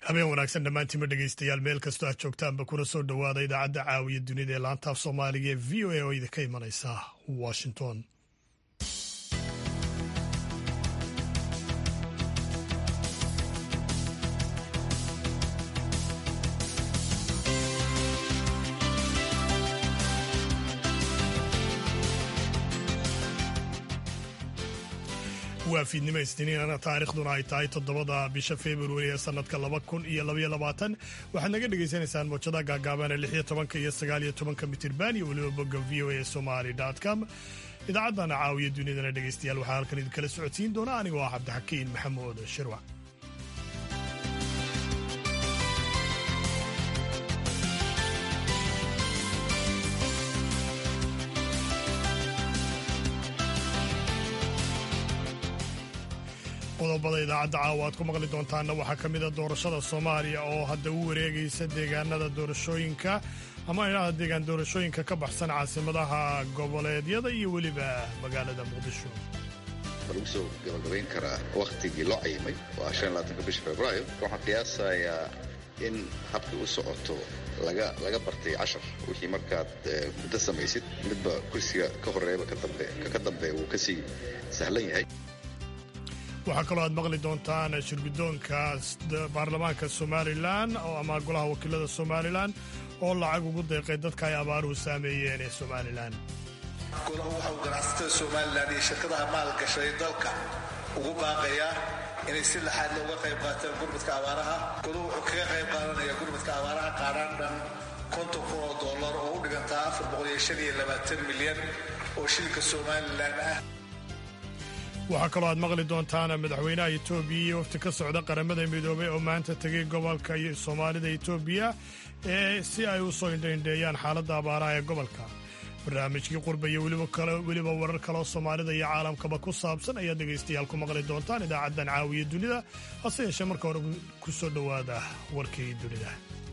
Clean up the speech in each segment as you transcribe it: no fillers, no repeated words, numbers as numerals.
habeen wanaagsan dhammaantiinba dhegaystayaal meel kastoo aad joogtaanba kuna soo dhowaada idaacadda caawiya dunida ee laantaaf soomaaliga ee v o a oo idinka imanaysa washington. waa fiidnimo isniinana taariikhduna ay tahay 7 bisha February ee sanadka 2022 waxaad naga dhagaysanaysaan mowjada gaagaaban ee 16 iyo 19 mitirban iyo waliba bogga voasomali.com. idaacadana caawiya dunidana dhagaystayaal waxaa halkan idinkala socodsiin doona anigoo ah Cabdixakiin Maxamuud Shirwac. qodobada idaacadda caawa aad ku maqli doontaanna waxaa ka mida doorashada Soomaaliya oo hadda u wareegaysa deegaanada doorashooyinka ama inaha deegaan doorashooyinka ka baxsan caasimadaha goboleedyada iyo weliba magaalada Muqdisho. lagu soo gabagabayn karaa waqtigii loo cayimay waa 25 bisha Febraayo. waxaan qiyaasayaa in habkii u socoto laga bartay 10 wixii markaad muddo samaysid midba kursiga ka horeeyba ka dambe uu ka sii sahlan yahay. waxaa kaloo aad maqli doontaan shirguddoonka baarlamaanka Somalilan oo ama golaha wakiilada Somalilan oo lacag ugu deeqay dadka ay abaaruhu saameeyeen ee Somalilan. golaha waxa uu ganacsatada Somalilan iyo shirkadaha maalgashaday dalka ugu baaqayaa inay si laxaad looga qayb qaataan gurmadka abaaraha. goluhu wuxuu kaga qayb qaadanayaa gurmadka abaaraha qaadhaan dhan $50,000 oo u dhiganta 425 milyan oo shilinka Somalilan ah. waxaa kaloo aad maqli doontaan madaxweynaha Itoobiya iyo wafdi ka socda qaramada midoobay oo maanta tegay gobolka Soomaalida Itoobiya si ay u soo indheeyaan xaaladda abaaraha ee gobolka. barnaamijkii qurba iyo weliba warar kale oo Soomaalida iyo caalamkaba ku saabsan ayaa dhegaystayaal ku maqli doontaan idaacaddan caawiya dunida. hase yeeshee marka hore ku soo dhowaada warkii dunida.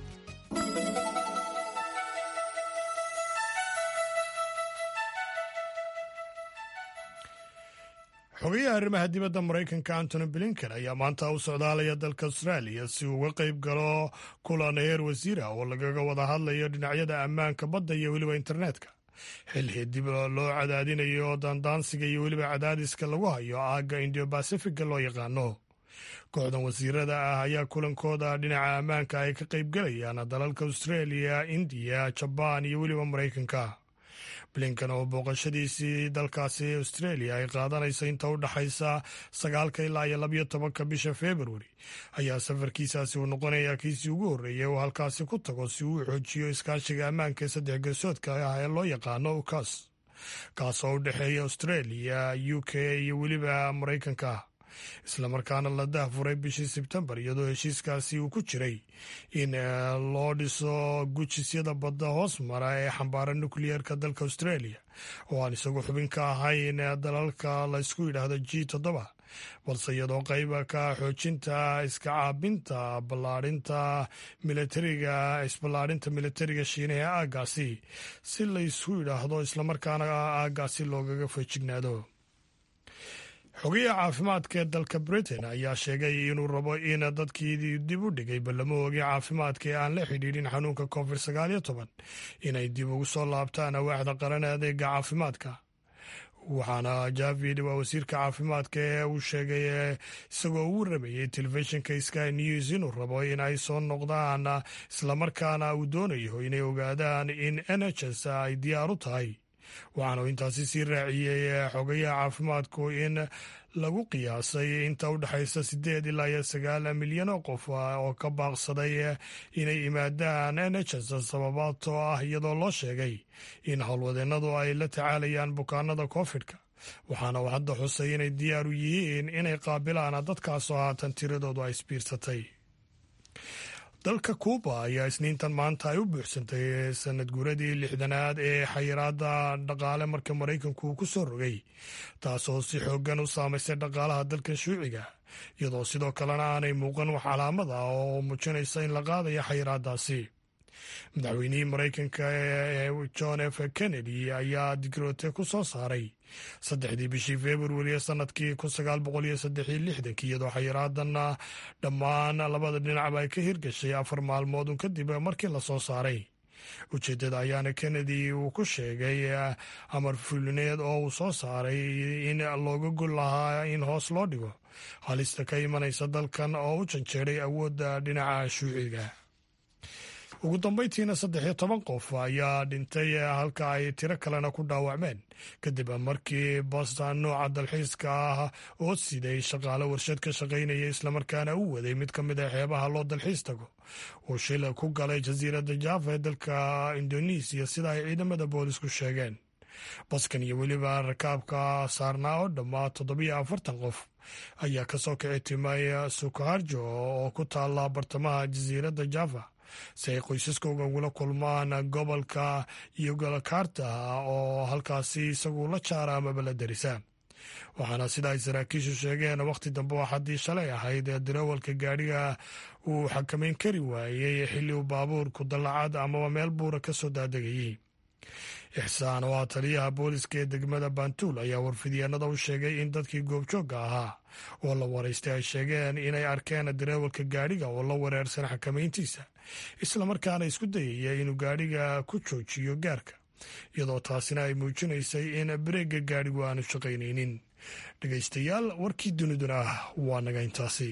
xogayaha arrimaha dibadda Maraykanka Antony Blinken ayaa maanta u socdaalaya dalka Australia si uu uga qayb galo kulan heer wasiira oo lagaga wada hadlayo dhinacyada ammaanka badda iyo weliba internetka xilli dib loo cadaadinayo dandaansiga iyo weliba cadaadiska lagu hayo aagga Indo-Pacific loo yaqaano. kooxdan wasiirada ah ayaa kulankooda dhinaca ammaanka ay ka qayb galayaan dalalka Australia, India, Japan iyo weliba Maraykanka. Blinken oo booqashadiisii dalkaasi Australia ay qaadanaysa inta u dhaxaysa 9 ilaa 12 bisha February ayaa safarkiisaasi uu noqonayaa kiisii ugu horreeyay oo halkaasi ku tago si uu xoojiyo iskaashiga ammaanka ee 3 geesoodka ah ee loo yaqaano UCAS kaasoo u dhexeeya Australia, UK iyo weliba Maraykanka. islamarkaana la daahfuray bishii Sebtembar iyadoo heshiiskaasi uu ku jiray in loo dhiso gujisyada badda hoos mara ee xambaara nukliyeerka dalka Australia oo aan isagu xubin ka ahayn dalalka la isku yidhaahdo G7 balse iyadoo qayba ka xoojinta iska caabinta isballaarinta militariga Shiinaha ee aaggaasi si la isku yidhaahdo islamarkaana aaggaasi loogaga feejignaado. xogayaha caafimaadka ee dalka Britain ayaa sheegay inuu rabo in dadkii dib u dhigay ballamoogii caafimaadka ee aan la xidhiidhin xanuunka COVID-19 inay dib ugu soo laabtaan waaxda qaran ee adeega caafimaadka. waxaana Javid waa wasiirka caafimaadka ee uu sheegay isagoo u waramayay telefishinka Sky News inuu rabo in ay soo noqdaan islamarkaana uu doonayo inay ogaadaan in NHS ay diyaar u tahay. waxaana intaasi sii raaciyey xogayaha caafimaadku in lagu qiyaasay inta u dhaxaysa 8 ilaa 9 milyan oo qof oo ka baaqsaday inay yimaadaan NHS sababtoo ah iyadoo loo sheegay in howlwadeennadu ay la tacaalayaan bukaanada COVID-ka. waxaana uu hadda xusay inay diyaar u yihiin inay qaabilaan dadkaasoo haatan tiradoodu ay isbiirsatay. dalka Kuuba ayaa isniintan maanta ay u buuxsantay sanad guuradii 60aad ee xayiraadda dhaqaale marka Maraykanku uu ku soo rogay taasoo si xooggan u saamaysay dhaqaalaha dalka Shuuciga iyadoo sidoo kalena aanay muuqan wax calaamad ah oo muujinaysa in la qaadayo xayiraaddaasi. madaxweynihii maraykanka John F. Kennedy ayaa digroote ku soo saaray 3 bishii Februari sanadkii 1963 iyadoo xayiraadan dhammaan labada dhinacba ay ka hirgashay 4 maalmood kadib markii la soo saaray. ujeeddada ayaana Kennedy uu ku sheegay amar fulineed oo uu soo saaray in looga gol lahaa in hoos loo dhigo halista ka imanaysa dalkan oo u janjeeray awoodda dhinaca shuuciga. ugu dambeyntiina 13 qof ayaa dhintay halka ay tiro kalena ku dhaawacmeen kadib markii boston nooca dalxiiska ah oo siday shaqaale warshad ka shaqaynaya islamarkaana u waday mid ka mid a xeebaha loo dalxiis tago oo shil ku galay jasiiradda Java ee dalka Indonesia sida ay ciidamada boolisku sheegeen. baskan iyo weliba rakaabka saarnaa oo dhammaa 47 qof ayaa kasoo kici timay Sukoharjo oo ku taala bartamaha jasiiradda Java si ay qoysaskooga ugula kulmaan gobolka Yogyakarta oo halkaasi isagu la jaara amaba la darisa. waxaana sida ay saraakiishu sheegeen waqti dambe oo haddii shalay ahayd darawalka gaadhiga uu xakamayn kari waayey xilli uu baabuurku dallacad amaba meel buura ka soo daadegayey. ixsaan oo ah taliyaha booliska ee degmada Bantul ayaa warfidyaanada u sheegay in dadkii goobjoogga ahaa oo la waraystay ay sheegeen inay arkeen darawalka gaadhiga oo la wareersan xakamayntiisa islamarkaana isku dayaya inuu gaadhiga ku joojiyo gaarka iyadoo taasina ay muujinaysay in bareega gaadhigu aanu shaqaynaynin. dhegaystayaal warkii duniduna waa naga intaasi.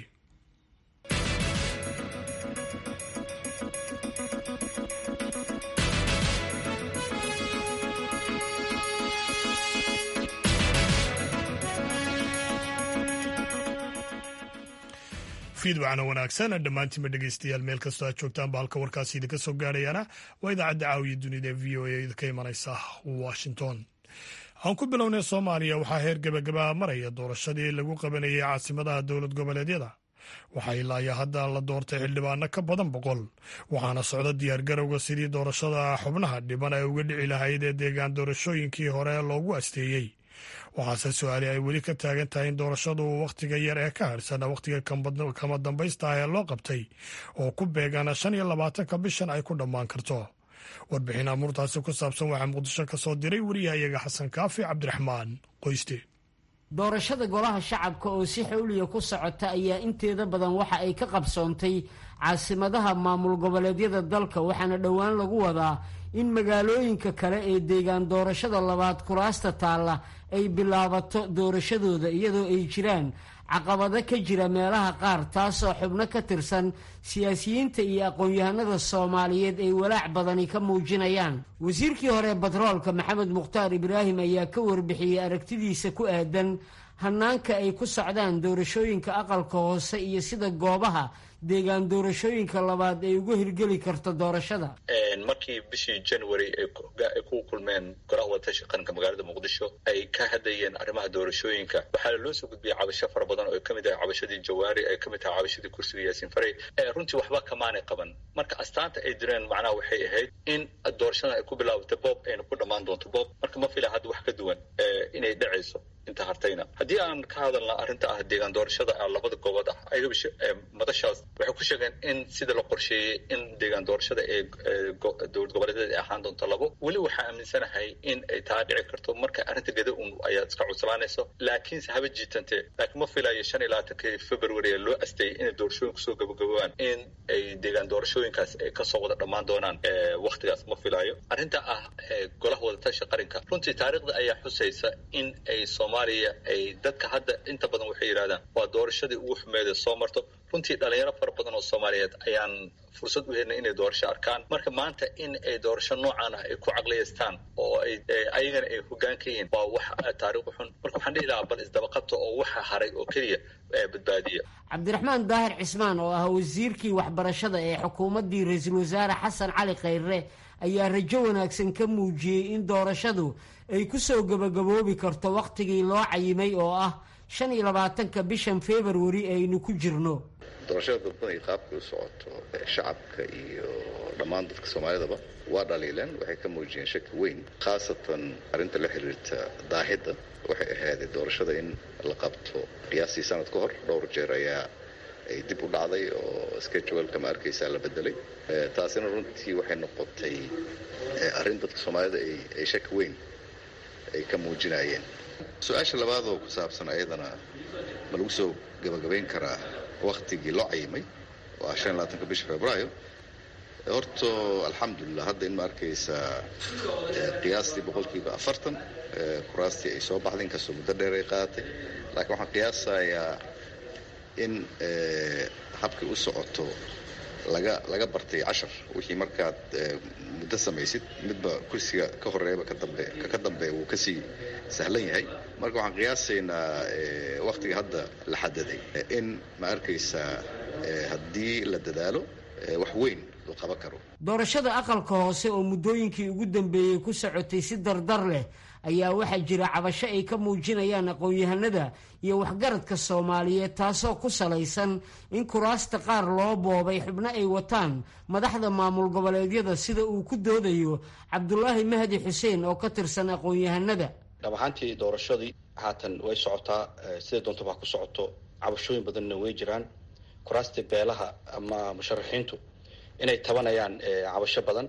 fiidwacna wanaagsan dhammaantiinba dhegaystayaal meel kastoo aad joogtaanba halka warkaasi idinka soo gaadhayaana waa idaacadda caawiya dunida ee v o a idinka imanaysa Washington. aan ku bilownay Soomaaliya waxaa heer gabagaba maraya doorashadii lagu qabanayay caasimadaha dowlad goboleedyada. waxaa ilaa hadda la doortay xildhibaano ka badan 100 waxaana socda diyaargarowga sidii doorashada xubnaha dhiban ay uga dhici lahayd ee deegaan doorashooyinkii hore loogu asteeyey. waxaase su-aali ay weli ka taagan tahay in doorashadu wakhtiga yar ee ka harsan wakhtiga kama dambaysta ah ee loo qabtay oo ku beegan 25 bishan ay ku dhammaan karto. warbixin amuurtaasi ku saabsan waxaa muqdisho ka soo diray wariyahayaga xasan kaafi cabdiraxmaan qoyste. doorashada golaha shacabka oo si xawliya ku socota ayaa inteeda badan waxa ay ka qabsoontay caasimadaha maamul goboleedyada dalka waxaana dhowaan lagu wadaa in magaalooyinka kale ee deegaan doorashada labaad kuraasta taalla ay bilaabato doorashadooda iyadoo ay jiraan caqabado ka jira meelaha qaar taasoo xubno ka tirsan siyaasiyiinta iyo aqoon-yahanada Soomaaliyeed ay walaac badani ka muujinayaan. wasiirkii hore batroolka Maxamed Mukhtaar Ibraahim ayaa ka warbixiyey aragtidiisa ku aadan hannaanka ay ku socdaan doorashooyinka aqalka hoose iyo sida goobaha deegaan doorashooyinka labaad ay ugu hirgeli karto doorashada. markii bishii January ay ku kulmeen golaha wadatashiga qaranka magaalada Muqdisho ay ka hadlayeen arrimaha doorashooyinka waxaa loo soo gudbiyay cabasho fara badan oo ka mid ah cabashadii Jawaari ay ka mid tahay cabashadii kursiga Yaasiin Faray runtii waxba kamaanay qaban. marka astaanta ay direen macnaha waxay ahayd in doorashada ay ku bilaabato boob ayna ku dhammaan doonto boob. marka ma fila hadda wax ka duwan inay dhacayso inta hartayna. haddii aan ka hadalna arrinta ah deegaan doorashada labada goobood ah ayaga madashaas waxay ku sheegeen in sida la qorsheeyay in deegaan doorashada ee dowlad goboleedyada ay ahaan doonto 2 weli waxaa aaminsanahay in ay taa dhici karto marka arrinta gada ayaa iska cusbaanayso laakiinse haba jiitante laakiin ma filayo 25 February loo asteeyay in doorashooyinku soo gabagabaan in ay deegaan doorashooyinkaas ay ka soo wada dhammaan doonaan waqtigaas ma filayo. arrinta ah golaha wadatashiga qaranka runtii taariikhda ayaa xusaysa in ay Soomaaliya ay dadka hadda inta badan waxay yiraahdaan waa doorashadii ugu xumeeyay soo marto. runtii dhalinyaro fara badan oo Soomaaliyeed ayaan fursad u helnay inay doorasho arkaan. marka maanta in ay doorasho noocan ah ay ku caqliyeystaan oo ay ayagana ay hoggaan ka yihiin waa wax taariikh xun. marka waxaan dhihi lahaa bal isdabaqato oo waxa haray oo kaliya badbaadiya. Cabdiraxmaan Daahir Cismaan oo ah wasiirkii waxbarashada ee xukuumaddii ra'iisul wasaare Xasan Cali Khayre ayaa rajo wanaagsan ka muujiyey in doorashadu ay ku soo gabagaboobi karto waqtigii loo cayimay oo ah 25 bishan February aynu ku jirno. doorashada dadban ay qaabka u socoto shacabka iyo dhammaan dadka Soomaalidaba waa dhaliilan waxay ka muujiyeen shaki weyn khaasatan arrinta la xiriirta daahida waxay ahayd doorashada in la qabto qiyaastii sanad ka hor dhowr jeer ayaa ay dib u dhacday oo scheduleka ma arkaysaa la bedelay. Taasina runtii waxay noqotay arrin dadka Soomaalida ay shaki weyn ay ka muujinayeen. Su-aasha labaad oo ku saabsan ayadana ma lagu soo gabagabayn karaa waqtigii loo cayimay waa 25 bisha Febraayo. Horta alxamdulillah hadda in ma arkaysaa qiyaastii 40% kuraastii ay soo baxday inkastoo muddo dheer ay qaadatay, laakiin waxaan qiyaasayaa in habkii u socoto laga bartay 10 wixii markaad muddo samaysid midba kursiga ka horeeyba ka dambeeya wuu kasii sahlan yahay. Marka waxaan qiyaasaynaa waqtiga hadda la xadaday in ma arkaysaa haddii la dadaalo wax weyn loo qaban karo. Doorashada aqalka hoose oo muddooyinkii ugu dambeeyey ku socotay si dardar leh ayaa waxaa jira cabasho ay ka muujinayaan aqoon-yahanada iyo waxgaradka Soomaaliyeed, taasoo ku salaysan in kuraasta qaar loo boobay xubno ay wataan madaxda maamul goboleedyada, sida uu ku doodayo Cabdulaahi Mahdi Xuseen oo ka tirsan aqoon-yahanada. dhab ahaantii doorashadii haatan way socotaa, sida doonto baa ku socoto, cabashooyin badanna way jiraan. kuraasta beelaha ama musharaxiintu inay tabanayaan cabasho badan,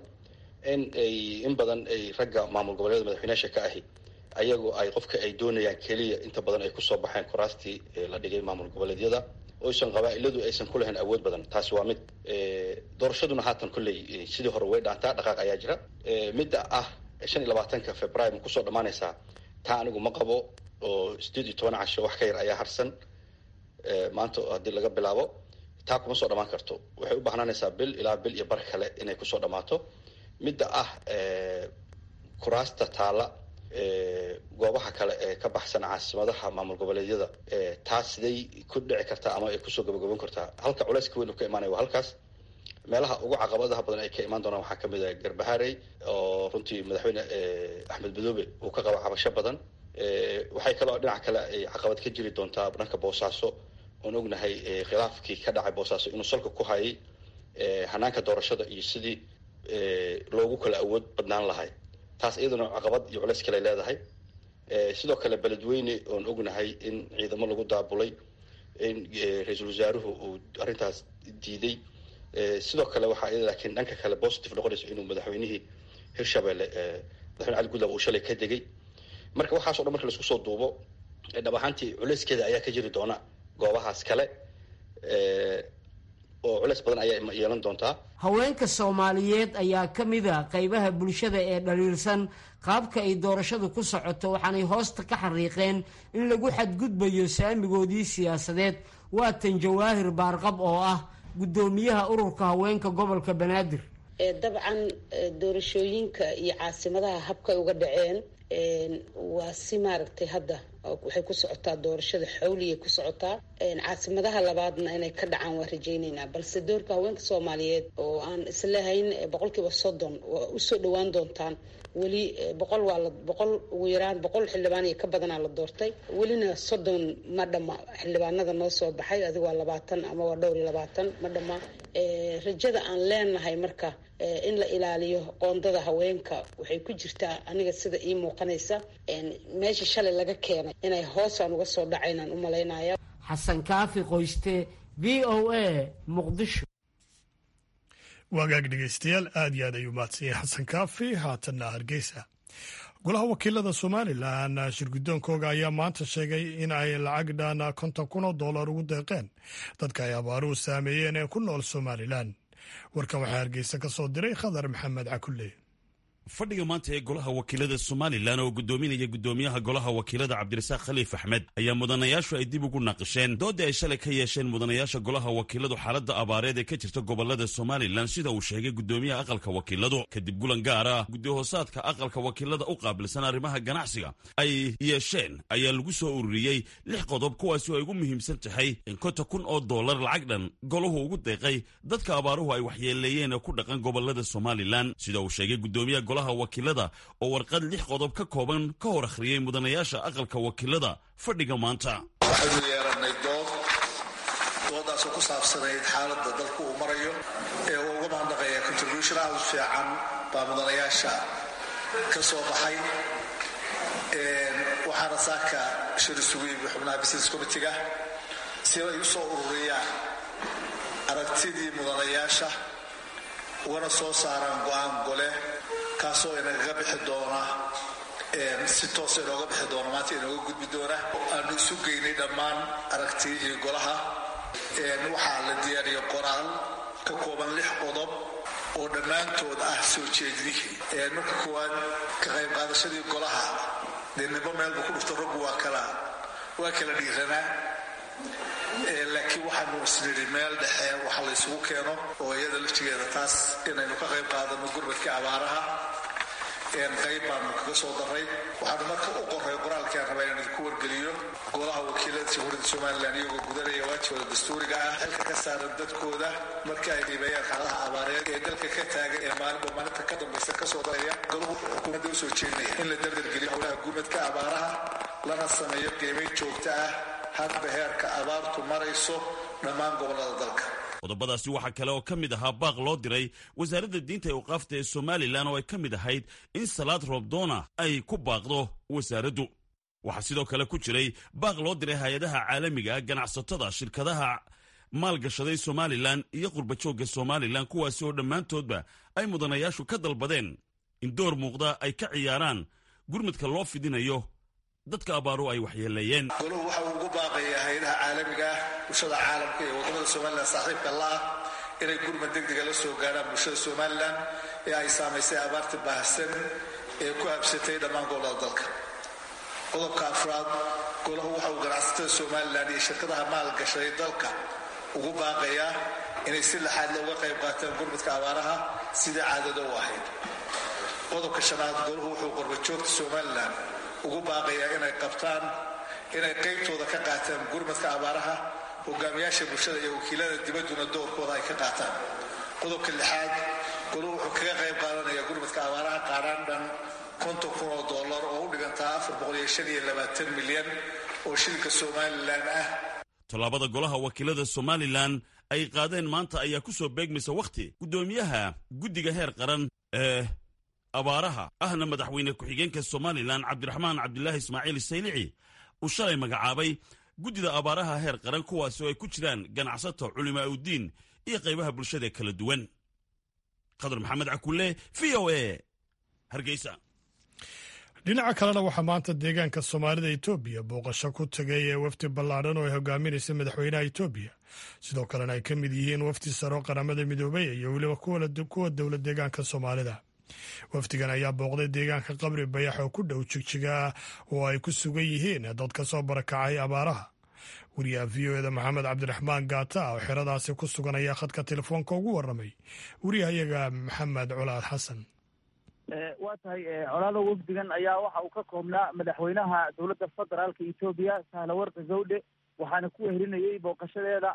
in badan ay ragga maamul goboleedyada madaxweynaha ka ahi ayagu ay qofka ay doonayaan keliya inta badan ay kusoo baxeen kuraastii la dhigay maamul goboleedyada, oysan qabaa'iladu aysan ku lahayn awood badan. taasi waa mid. doorashaduna haatan kolley sidii hore way dhaantaa, dhaqaaq ayaa jira. midda ah 25 Febraayo ma kusoo dhammaanaysaa, taa anigu ma qabo, oo 18 casho wax ka yar ayaa harsan maanta haddii laga bilaabo. taa kuma soo dhammaan karto, waxay u baahnaanaysaa bil ilaa bil iyo bar kale inay kusoo dhammaato. midda ah kuraasta taala goobaha kale ee ka baxsan caasimadaha maamul goboleedyada, taas siday ku dhici kartaa ama ay kusoo gabagaban kartaa? halka culayska weyn uu ka imaanaya waa halkaas. meelaha ugu caqabadaha badan ay ka imaan doonaan waxaa ka mid ah Garbaharey oo runtii madaxweyne Axmed Madoobe uu ka qabo cabasho badan. waxay kaloo dhinaca kale ay caqabad ka jiri doontaa dhanka Boosaaso, oon ognahay khilaafkii ka dhacay Boosaaso inuu salka ku hayay hanaanka doorashada iyo sidii loogu kala awood badnaan lahay. taas iyaduna caqabad iyo culays kale leedahay. sidoo kale beledweyne oon ognahay in ciidamo lagu daabulay, in ra-iisul wasaaruhu uu arrintaas diiday. sidoo kale waxaa iyada laakiin dhanka kale positive noqonayso inuu madaxweynihii Hirshabelle madaxweyne Cali Gudlaaw uu shalay ka degay. marka waxaasoo dhan marka laisku soo duubo dhab ahaantii culayskeeda ayaa ka jiri doona goobahaas kale, oo culays badan ayaa yeelan doontaa. haweenka Soomaaliyeed ayaa ka mid ah qaybaha bulshada ee dhaliilsan qaabka ay doorashadu ku socoto, waxaanay hoosta ka xariiqeen in lagu xadgudbayo saamigoodii siyaasadeed. waa tan Jawaahir Baarqab oo ah gudoomiyaha ururka haweenka gobolka Banaadir. dabcan doorashooyinka iyo caasimadaha habkay uga dhaceen waa si maaragtay hadda waxay ku socotaa doorashada xawliya ku socotaa. caasimadaha labaadna inay ka dhacaan waa rajaynaynaa, balse doorka haweenka Soomaaliyeed oo aan islahayn 30% waa usoo dhawaan doontaan. weli 100 ugu yaraan 100 xildhibaan iyo ka badanaa la doortay, welina 30 ma dhama xildhibaanada noo soo baxay. adiga waa 20 ama waa dhowr 20 ma dhama. rajada aan leenahay marka in la ilaaliyo qoondada haweenka waxay ku jirtaa aniga sida ii muuqanaysa meesha shalay laga keenay inay hoosaan uga soo dhacaynaan u malaynaya. Xasan Kaafi Qoyste, VOA, Muqdisho. wagaag dhegeystayaal aad iyo aad ayuu mahadsan yahay Xasan Kaafi. haatanna Hargeysa, golaha wakiilada Somalilan shirgudoonkooga ayaa maanta sheegay in ay lacag dhan $50,000 ugu deeqeen dadka ay abaaruhu saameeyeen ee ku nool Somalilan. warkan waxaa Hargeysa ka soo diray Khadar Maxamed Cakulle. fadhiga maanta ee golaha wakiilada Somalilan oo gudoominaya gudoomiyaha golaha wakiilada Cabdirasaaq Khaliif Axmed ayaa mudanayaashu ay dib ugu naqasheen doodii ay shalay ka yeesheen mudanayaasha golaha wakiiladu xaaladda abaareed ee ka jirta gobolada Somalilan, sida uu sheegay gudoomiyaha aqalka wakiiladu. kadib gulan gaar ah guddi-hoosaadka aqalka wakiilada u qaabilsan arrimaha ganacsiga ay yeesheen ayaa lagu soo ururiyey 6 qodob, kuwaasi oo ay ugu muhiimsan tahay in $50,000 lacag dhan golahu ugu deeqay dadka abaaruhu ay waxyeeleeyeen ee ku dhaqan gobolada Somalilan, sida uu sheegay gudoomiyaha golaha wakiilada oo warqad 6 qodob ka kooban ka hor akhriyay mudanayaasha aqalka wakiilada fadhiga maanta. waxaynu yeelanay doodaasoo ku saabsanayd xaaladda dalku uu marayo ee uu uga mahadnaqaya contribution aad u fiican baa mudanayaasha ka soo baxay. waxaana saaka shir isugu yimi xubnaha business committee-ga si ay u soo ururiyaan aragtidii mudanayaasha ugana soo saaraan go'aan gole kaasoo inagaga bixi doona si toos inooga bixi doona maanta inooga gudbi doona aanu isu geynay dhammaan aragtidii golaha waxaa la diyaariyay qoraal ka kooban 6 qodob oo dhammaantood ah soo jeedinihii marka koowaad ka qayb qaadashadii golaha dee nibo meelba ku dhufto raggu waa kala dhiiranaa laakiin waxaanu isnidhi meel dhexe waxa la isugu keeno oo iyada laftigeeda taas inaynu ka qayb qaadano gurmadka abaaraha qayb baanu kaga soo daray waxaanu marka u qoray qoraalkii aan rabaa inaan idinku wargeliyo golaha wakiilada jamhuuriyadda somalilan iyagoo gudanaya waajibooda dastuuriga ah xilka ka saaran dadkooda marka ay dhiibayaan xaaladaha abaareed ee dalka ka taagan ee maalinba maalinta ka dambaysa ka soo daraya golahu xukuumadda u soo jeedinaya in la dardargeliyo howlaha gurmadka abaaraha lana sameeyo qiimayn joogto ah hadba heerka abaartu marayso dhammaan gobollada dalka qodobadaasi waxaa kale oo ka mid ahaa baaq loo diray wasaaradda diinta ee awqaafta ee somalilan oo ay ka mid ahayd in salaad roobdoona ay ku baaqdo wasaaraddu waxaa sidoo kale ku jiray baaq loo diray hay-adaha caalamiga ganacsatada shirkadaha maalgashaday somalilan iyo qurbajoogga somalilan kuwaasi oo dhammaantoodba ay mudanayaashu ka dalbadeen in door muuqda ay ka ciyaaraan gurmadka loo fidinayo dadka abaaru ay waxyeeleeyeen goluhu waxa uu ugu baaqayaa hay-adaha caalamiga ah bulshada caalamka iyo wadamada somalilan saaxiibka la ah inay gurmad degdega la soo gaarhaan bulshada somalilan ee ay saamaysay abaarta baahsan ee ku habsatay dhammaan gobollada dalka qodobka afraad golahu waxa uu ganacsatada somalilan iyo shirkadaha maalgashaday dalka ugu baaqayaa inay si laxaad looga qayb qaataan gurmadka abaaraha sidai caadada u ahayd qodobka shanaad golahu wuxuu qurbajoogta somalilan ugu baaqayaa inay qaybtooda ka qaataan gurmadka abaaraha hogaamiyaasha bulshada iyo wakiilada dibadduna doorkooda ay ka qaataan qodobka lixaad goluhu wuxuu kaga qayb qaadanayaa gurmadka abaaraha qaadhaan dhan $50,000 oo u dhigantaa $425 milyan oo shilinka somalilan ah tallaabada golaha wakiilada somalilan ay qaadeen maanta ayaa ku soo beegmaysa wakhti guddoomiyaha guddiga heer qaran ee abaaraha ahna madaxweyne ku-xigeenka somalilan cabdiraxmaan cabdilaahi ismaaciil saylici uu shalay magacaabay guddida abaaraha heer qaran kuwaasi oo ay ku jiraan ganacsato culimaa uddiin iyo qaybaha bulshada kala duwan qadar maxamed cakulle v o a hargeysa dhinaca kalena waxaa maanta deegaanka soomaalida etoobiya booqasho ku tegay ee wafdi ballaadhan oo ay hogaaminaysa madaxweynaha etoobiya sidoo kalena ay ka mid yihiin wafdi saro qaramada midoobay iyo weliba kuwa dowlad deegaanka soomaalida wafdigan ayaa booqday deegaanka qabri bayax oo ku dhow jigjiga oo ay ku sugan yihiin dad ka soo barakacay abaaraha wariyaha v o eda maxamed cabdiraxmaan gaata oo xeradaasi ku sugan ayaa khadka telefoonka ugu warramay wariyahayaga maxamed colaad xasan waa tahay colaado wafdigan ayaa waxa uu ka koobnaa madaxweynaha dowladda federaalka etoobiya sahlawarka gawdhe waxaana ku weherinayay booqashadeeda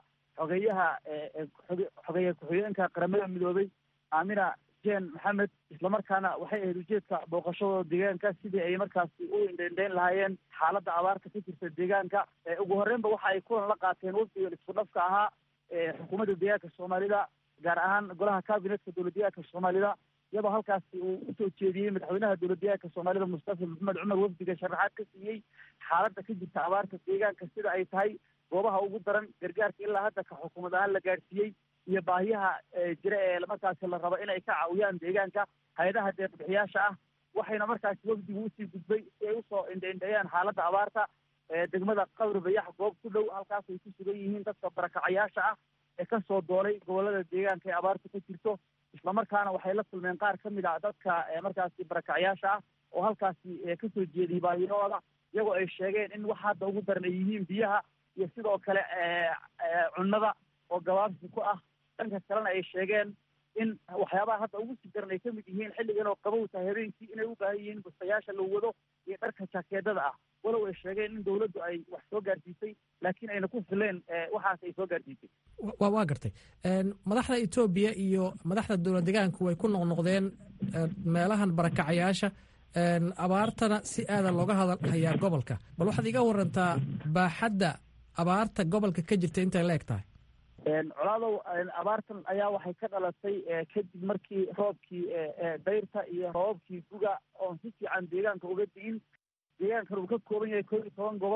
xogeeye ku-xigeenka qaramada midoobay aamina jen maxamed islamarkaana waxay ahayd ujeedka booqashadooda deegaanka sidii ay markaasi u indhendhayn lahaayeen xaaladda abaarta ka jirta deegaanka ugu horreynba waxa ay kulan la qaateen wafdigan isku dhafka ahaa xukuumadda deegaanka soomaalida gaar ahaan golaha kabinetka dowlad deegaanka soomaalida iyadoo halkaasi uu usoo jeediyey madaxweynaha dowlad deegaanka soomaalida mustafa maxamed cumar wafdiga sharaxaad ka siiyey xaaladda ka jirta abaarta deegaanka sida ay tahay goobaha ugu daran gargaarka ilaa hadda ka xukuumad ahaan la gaadhsiiyey iyo baahiyaha jira ee markaasi la rabo inay ka caawiyaan deegaanka hay-adaha deeqbixiyaasha ah waxayna markaasi wafdigu usii gudbay si ay usoo indhaindheeyaan xaaladda abaarta degmada qabri bayax goob ku dhow halkaas ay ku sugan yihiin dadka barakacayaasha ah ee kasoo doolay gobolada deegaanka ee abaarta ka jirto islamarkaana waxay la kulmeen qaar ka mid ah dadka markaasi barakacayaasha ah oo halkaasi kasoo jeediyey baahiyahooda iyagoo ay sheegeen in wax hadda ugu daran ay yihiin biyaha iyo sidoo kale cunnada oo gabaabsi ku ah dhanka kalena ay sheegeen in waxyaabaha hadda ugu sii daran ay ka mid yihiin xilligan oo qabow tahay habeenkii inay u baahan yihiin bustayaasha la wado iyo dharka jaakeedada ah walow ay sheegeen in dawladdu ay wax soo gaarsiisay laakiin ayna ku fileen waxaas ay soo gaarsiisay waa gartay madaxda etoobiya iyo madaxda dowlad deegaanku way ku noqnoqdeen meelahan barakacayaasha abaartana si aadan looga hadalhayaa gobolka bal waxaad iga warantaa baaxadda abaarta gobolka ka jirta intay la eg tahay colaadow abaartan ayaa waxay ka dhalatay kadib markii roobkii dayrta iyo roobabkii guga oon si fiican deegaanka uga di'in deegaankan uu ka kooban yahay 11 gobol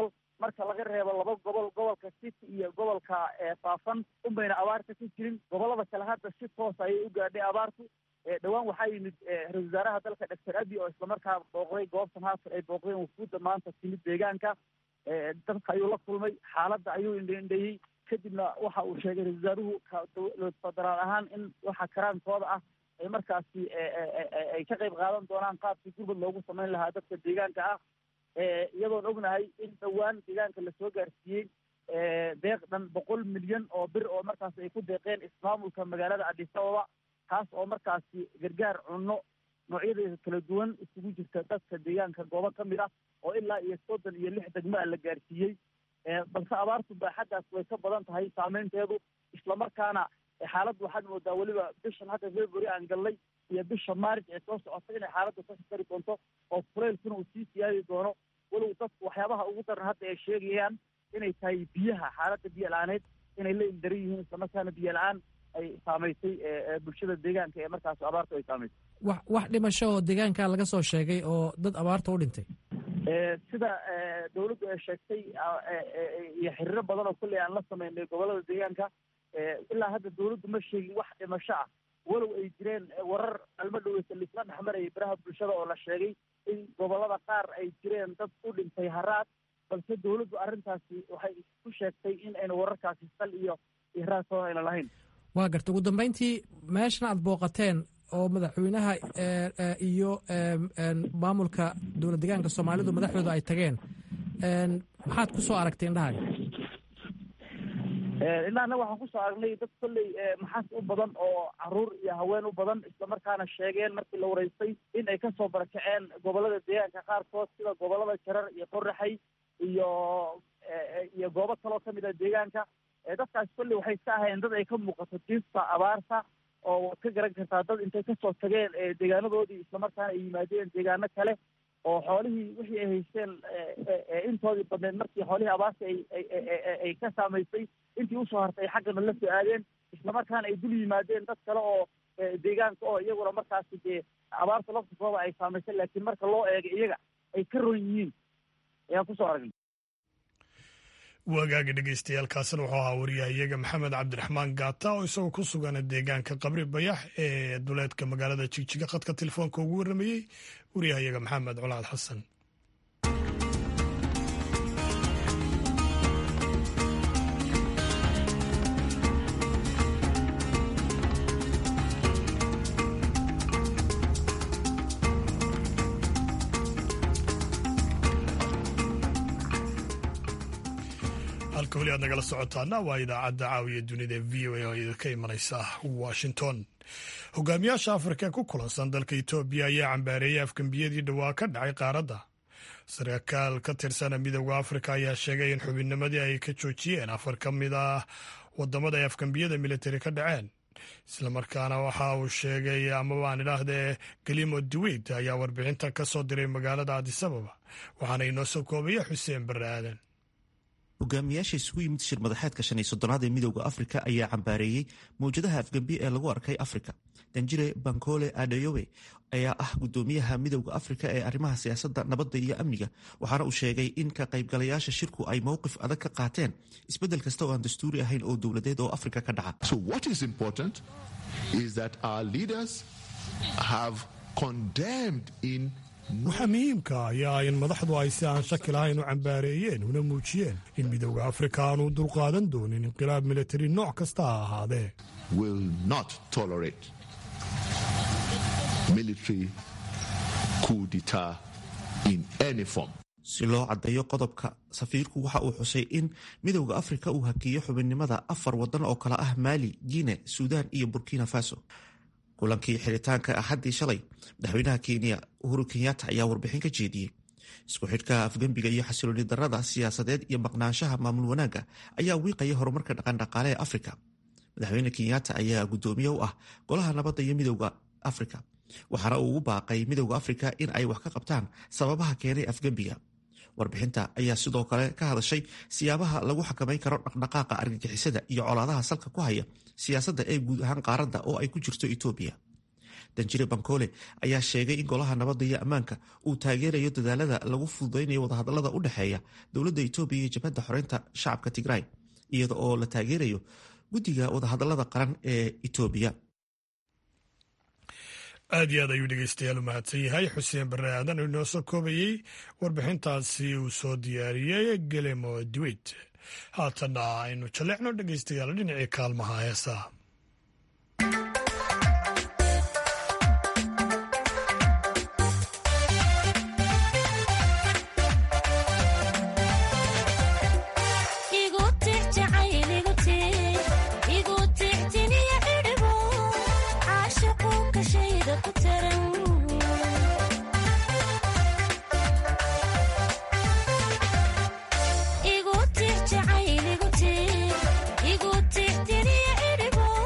marka laga reebo 2 gobol, gobolka City iyo gobolka Faafan unbayna abaarta ka jirin. gobolada kale hadda si toos ayay u gaadhay abaartu. dhawaan waxaa yimid ra-iisul wasaaraha dalka Dr. Abiy oo isla markaa booqday goobtan haatan ay booqdeen wufuudda maanta timid deegaanka. dadka ayuu la kulmay, xaaladda ayuu indheeyey, kadibna waxa uu sheegay ra-isul wasaaruhu federaal ahaan in waxa karaankooda ah ay markaasi ay ka qayb qaadan doonaan qaabkii gurmud loogu samayn lahaa dadka deegaanka ah. iyadoon ognahay in dhowaan deegaanka lasoo gaarsiiyey deeq dhan 100 milyan oo bir oo markaas ay ku deeqeen ismaamulka magaalada Addis Ababa, taas oo markaasi gargaar cunno noocyadeeda kala duwan isugu jirta dadka deegaanka goobo ka mid ah oo ilaa iyo 36 degmo la gaarsiiyey. balse abaartu baaxaddaas way ka badan tahay saameynteedu, islamarkaana xaaladdu waxaad moodaa weliba bishan hadda February aan gallay iyo bisha March ee soo socota inay xaaladdu ka sari doonto oo kuleylkuna uu sii siyaadi doono. walow dadku waxyaabaha ugu daran hadda ay sheegayaan inay tahay biyaha, xaaladda biyo la-aaneed inay la ildaran yihiin, islamarkaana biyo la-aan ay saamaysay bulshada deegaanka ee markaas abaartu ay saamaysay. wax dhimasho oo deegaanka laga soo sheegay oo dad abaarta u dhintay sida dawladdu ay sheegtay iyo xiriiro badan oo kulley aan la sameynay gobolada deegaanka, ilaa hadda dawladdu ma sheegin wax dhimasho ah, walow ay jireen warar alma dhaweysa laisla dhexmarayay baraha bulshada oo la sheegay in gobolada qaar ay jireen dad u dhintay haraad, balse dawladdu arrintaasi waxay ku sheegtay in ayna wararkaasi sal iyo raadkooda ayna lahayn. waa garta. ugu dambeyntii meeshana aad booqateen oo madaxweynaha iyo maamulka dowlad deegaanka Soomaalidu madaxdooda ay tageen, maxaad ku soo aragtay indhahaaga? inaana waxaan ku soo aragnay dad kolley maxaas u badan oo caruur iyo haween u badan, islamarkaana sheegeen markii la wareystay in ay kasoo barakaceen gobolada deegaanka qaarkood sida gobolada Jarar iyo Qorraxay iyo goobo kaloo ka mid ah deegaanka. dadkaas kolley waxay ka ahaayeen dad ay ka muuqato diinta abaarta, oo waad ka garan kartaa dad intay kasoo tageen deegaanadoodii islamarkaana ay yimaadeen deegaano kale oo xoolihii wixii ay haysteen intoodii badneed markii xoolihii abaarta ay ka saamaysay intii usoo hartay ay xaggana la soo aadeen, islamarkaana ay dul yimaadeen dad kale oo deegaanka oo iyaguna markaasi dee abaarta laftikooda ay saamaysay, laakiin marka loo eego iyaga ay ka ron yihiin ayaan kusoo aragnay. waagaaga dhegeystayaaalkaasina wuxuu ahaa wariyahayaga maxamed cabdiraxmaan gaata oo isagoo ku sugan deegaanka qabri bayax ee duleedka magaalada jigjiga khadka telefoonka ugu warramayey wariyahayaga maxamed colaad xasan. weli aad nagala socotaana waa idaacadda caawiya dunida v o a oo idinka imanaysa Washington. hogaamiyaasha Afrika ku kulansan dalka Itoobiya ayaa cambaareeyay afgambiyadii dhawaa ka dhacay qaaradda. sarkaal ka tirsan midowga Afrika ayaa sheegay in xubinnimadii ay ka joojiyeen 4 ka mid ah wadamada ay afgambiyada militari ka dhaceen. islamarkaana waxa uu sheegay ama waan idhaahdee Galimo Duwid ayaa warbixinta ka soo diray magaalada Addis Ababa, waxaana inoo soo koobaya Xuseen Barre Aadan. hogaamiyaasha isugu yimid shir madaxeedka 15aad ee midowda Afrika ayaa cambaareeyey mawjadaha afgambi ee lagu arkay Afrika. Danjire Bankole Adeyowe ayaa ah gudoomiyaha midowda Afrika ee arrimaha siyaasadda, nabadda iyo amniga, waxaana uu sheegay in ka qaybgalayaasha shirku ay mowqif adag ka qaateen isbeddel kasta oo aan dastuuri ahayn oo dowladeed oo Afrika ka dhaca. So what is important is that our leaders have condemned in waxaa muhiimka ayaa in madaxdu ay si aan shaki lahayn u cambaareeyeen una muujiyeen in midowda Afrika aanu dulqaadan doonin inqilaab militari nooc kasta ha ahaadee. will not tolerate military coup d'etat in any form. si loo caddeeyo qodobka, safiirku waxa uu xusay in midowda Afrika uu hakiyo xubinnimada 4 wadan oo kala ah Mali, Guinea, Suudaan iyo Burkina Faso. kulankii xiritaanka axaddii shalay, madaxweynaha Kenya Uhuru Kenyatta ayaa warbixin ka jeediyey. isku xidhka afgembiga iyo xasilooni darrada siyaasadeed iyo maqnaanshaha maamul wanaagga ayaa wiiqaya horumarka dhaqandhaqaale ee Afrika. madaxweyne Kenyatta ayaa gudoomiye u ah golaha nabadda iyo midowda Afrika, waxaana uu ugu baaqay midowda Afrika in ay wax ka qabtaan sababaha keenay afgembiga. warbixinta ayaa sidoo kale ka hadashay siyaabaha lagu xakamayn karo dhaqdhaqaaqa argagixisada iyo colaadaha salka ku haya siyaasadda ee guud ahaan qaaradda oo ay ku jirto Itoobiya. danjire bankole ayaa sheegay in golaha nabadda iyo ammaanka uu taageerayo dadaalada lagu fududaynayo wadahadalada u dhexeeya dowladda etoobiya iyo jabhadda xoreynta shacabka tigray iyada oo la taageerayo guddiga wadahadalada qaran ee etoobiya. aad iyo aad ayuu dhegeystayaal u mahadsan yahay xuseen barre aadan oo inoo soo koobayey warbixintaasi uu soo diyaariyey gelemo duweyt. haatanna aynu jaleecno dhegeystayaal dhinacii kaalmaha heesaha. Igu tix jacayl igu tix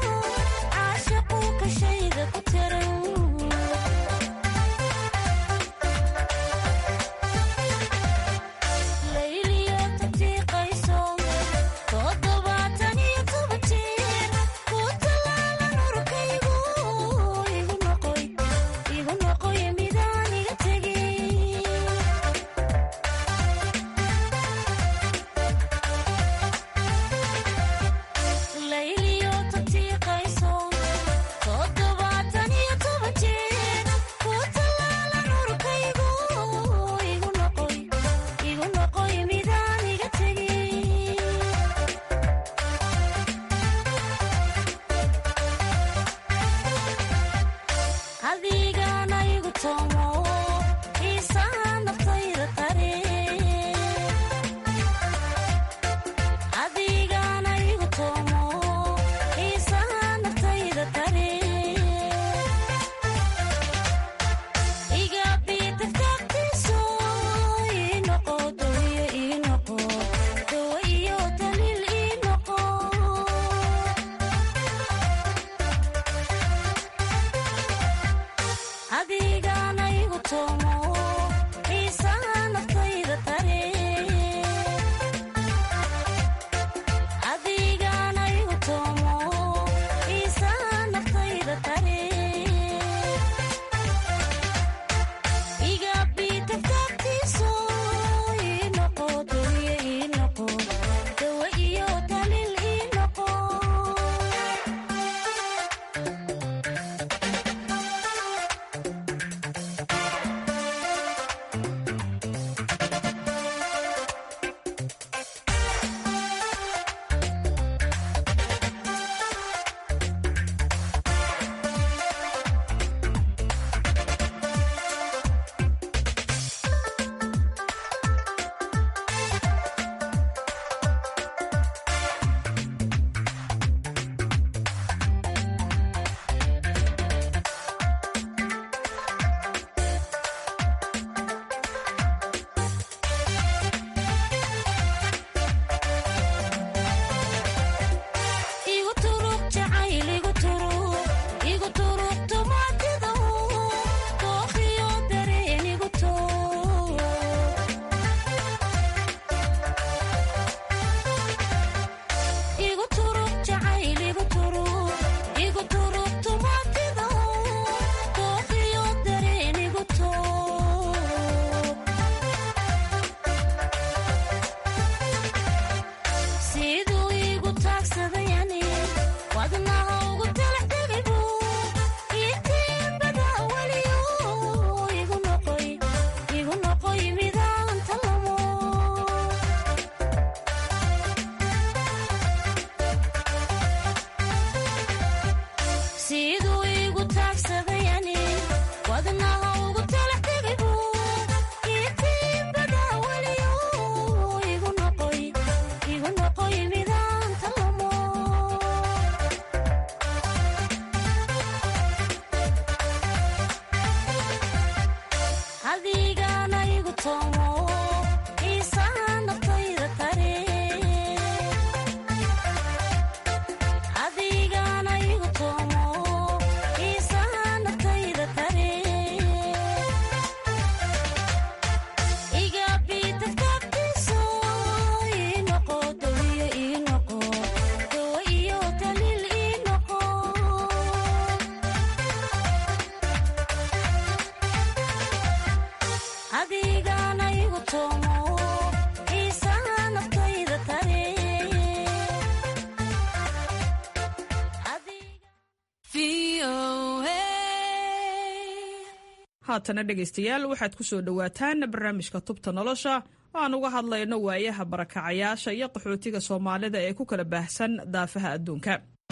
haatana dhegaystayaal waxaad ku soo dhowaataan barnaamijka tubta nolosha oo aan uga hadlayno waayaha barakacayaasha iyo qaxootiga soomaalida ee ku kala baahsan daafaha adduunka.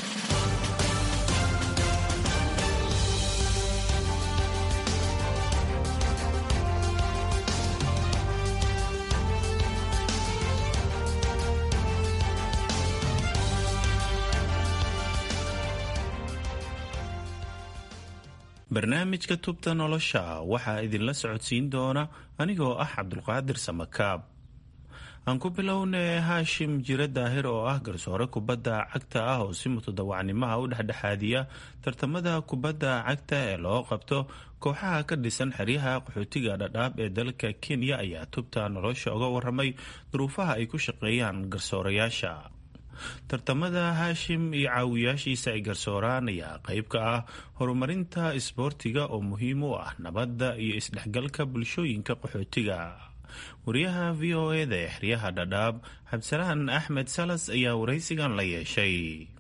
barnaamijka tubta nolosha waxaa idinla socodsiin doona anigoo ah cabdulqaadir samakaab. aan ku bilownay haashim jire daahir oo ah garsoore kubadda cagta ah oo si mutadawacnimaha u dhexdhexaadiya tartamada kubadda cagta ee loo qabto kooxaha ka dhisan xeryaha qaxootiga dhadhaab ee dalka Kenya ayaa tubta nolosha uga waramay duruufaha ay ku shaqeeyaan garsoorayaasha. tartamada haashim iyo caawiyaashiisa ay garsooraan ayaa qayb ka ah horumarinta isboortiga oo muhiim u ah nabadda iyo isdhexgalka bulshooyinka qaxootiga. wariyaha v o eda ee xeryaha dhadhaab xabsalaan axmed salas ayaa waraysigan la yeeshay.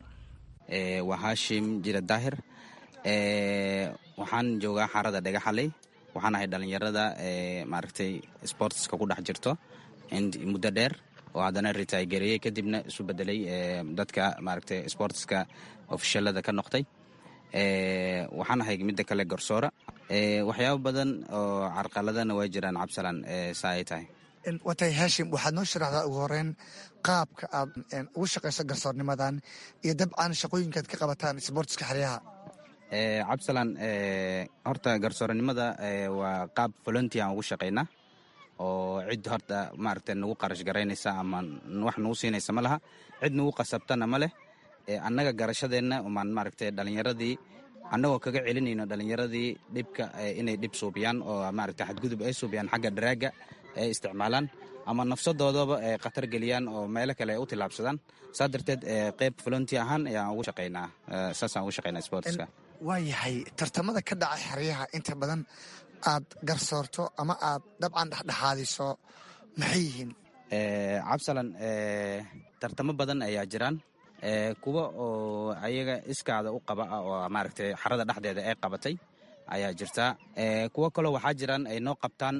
waa haashim jire daahir, waxaan joogaa xarada dhagaxaley, waxaan ahay dhalinyarada maaragtay sportska ku dhex jirto muddo dheer oo haddana retire gareeyey kadibna isu bedelay dadka maaragtay sportska ofishaalada ka noqday. waxaan ahay midda kale garsoora. waxyaabo badan oo carqaladana way jiraan cabsalan saa ay tahay. watay haashim, waxaad noo sharaxdaa ugu horeyn qaabka aad ugu shaqayso garsoornimadan iyo dabcan shaqooyinkaad ka qabataan sportska xeryaha. cabsalan horta garsooranimada waa qaab volunteer aan ugu shaqaynaa oo cid horta maaragtay nagu qarash garaynaysa ama wax nagu siinaysa ma laha, cid nagu qasabtana ma leh. annaga garashadeenna umaan maaragtay dhalinyaradii annagoo kaga celinayno dhalinyaradii dhibka inay dhib suubiyaan oo maaragtay xadgudub ay suubiyaan xagga daraaga ay isticmaalaan ama nafsadoodaba ay khatar geliyaan oo meelo kale ay u tillaabsadaan. saa darteed qayb volunteer ahaan ayaan ugu shaqaynaa, saasaan ugu shaqaynaa sportska. waa yahay tartamada ka dhaca xeryaha inta badan aad garsoorto ama aad dabcan dhexdhexaadiso maxay yihiin? cabsalan tartamo badan ayaa jiraan, kuwa oo ayaga iskaada u qaba ah oo maaragtay xarada dhexdeeda ay qabatay ayaa jirtaa. kuwo kaloo waxaa jiraan ay noo qabtaan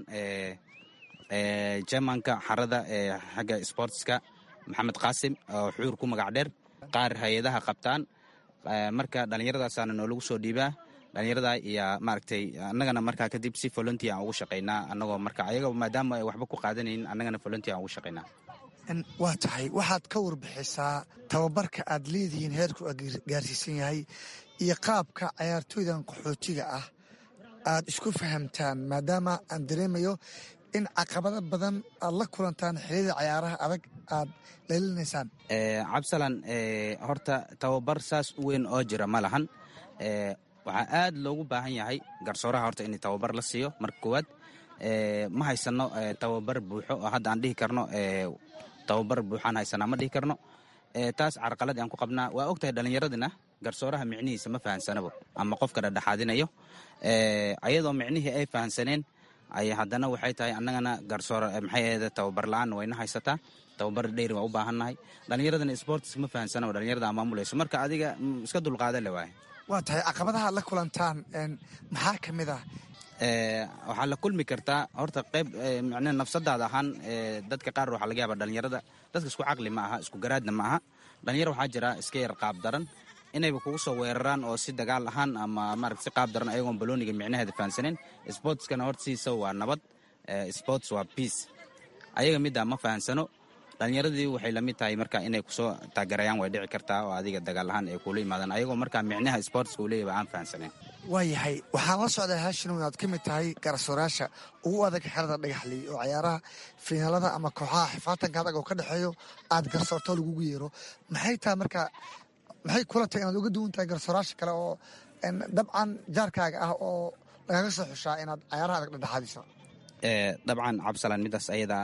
jermanka xarada xagga sportska maxamed qaasim oo xuur ku magac dheer. qaar hay-adaha qabtaan, marka dhallinyaradaasana noolagu soo dhiibaa. dhalinyarada iyo maaragtay annagana markaa kadib si volunteer aan ugu shaqaynaa, annagoo marka ayaga maadaama ay waxba ku qaadanayn annagana volunteer aan ugu shaqaynaa. waa tahay, waxaad ka warbixisaa tababarka aad leedihiin heerku gaarsiisan yahay iyo qaabka cayaartooydan qaxootiga ah aad isku fahamtaan, maadaama aan dareemayo in caqabado badan aad la kulantaan xiliyada cayaaraha adag aad leelinaysaan. cabsalan horta tababar saas u weyn oo jira ma lahan. waxaa aad loogu baahan yahay garsooraha horta in tababar la siiyo marka koowaad. ma haysano tababar buuxo oo hadda aan dhihi karno tababar buuxaan haysanaa ma dhihi karno. taas carqalad aan ku qabnaa. waa ogtahay dhallinyaradina garsooraha micnihiisa ma fahansanabo ama qofka dhexdhexaadinayo. ayadoo micnihii ay fahansaneen ay haddana waxay tahay annagana garsoor maxay ahayd tababar la-aan wayna haysataa. tababar dheeri waa u baahannahay. dhallinyaradina sports ma fahansanabo, dhallinyarada maamulayso, marka adiga iska dulqaada le waaye. waa tahay, caqabadaha la kulantaan maxaa ka mid ah? waxaa la kulmi kartaa horta qayb mn nafsadaada ahaan. dadka qaar waxaa laga yaaba dhalinyarada dadka isku caqli ma aha, isku garaadna ma aha. dhalinyaro waxaa jira iska yar qaab daran inayba kugu soo weeraraan oo si dagaal ahaan ama maarata si qaab daran ayagoon balooniga micnaheeda fahansaneen. sportskana horta sidiisa waa nabad, sports waa peace. ayaga middaa ma fahansano. dhalinyaradii waxay lamid tahay marka inay kusoo taageerayaan way dhici kartaa oo adiga dagaal ahaan ay kula yimaadaan ayagoo markaa micnaha sportska uu leeyahay aan fahansaneen. waayahay, waxaan la socdaa haashim inaad ka mid tahay garsoorayaasha ugu adag xerada dhagaxley oo cayaaraha fiinaalada ama kooxaha xifaatanka adag oo ka dhexeeyo aad garsoorto lagugu yeero. maxay tahay marka, maxay kula tahay inaad uga duwan tahay garsoorayaasha kale oo dabcan jaarkaaga ah oo lagaga soo xushaa inaad cayaaraha adag dhexdhexaadiso? dabcan cabsalan midaas ayadaa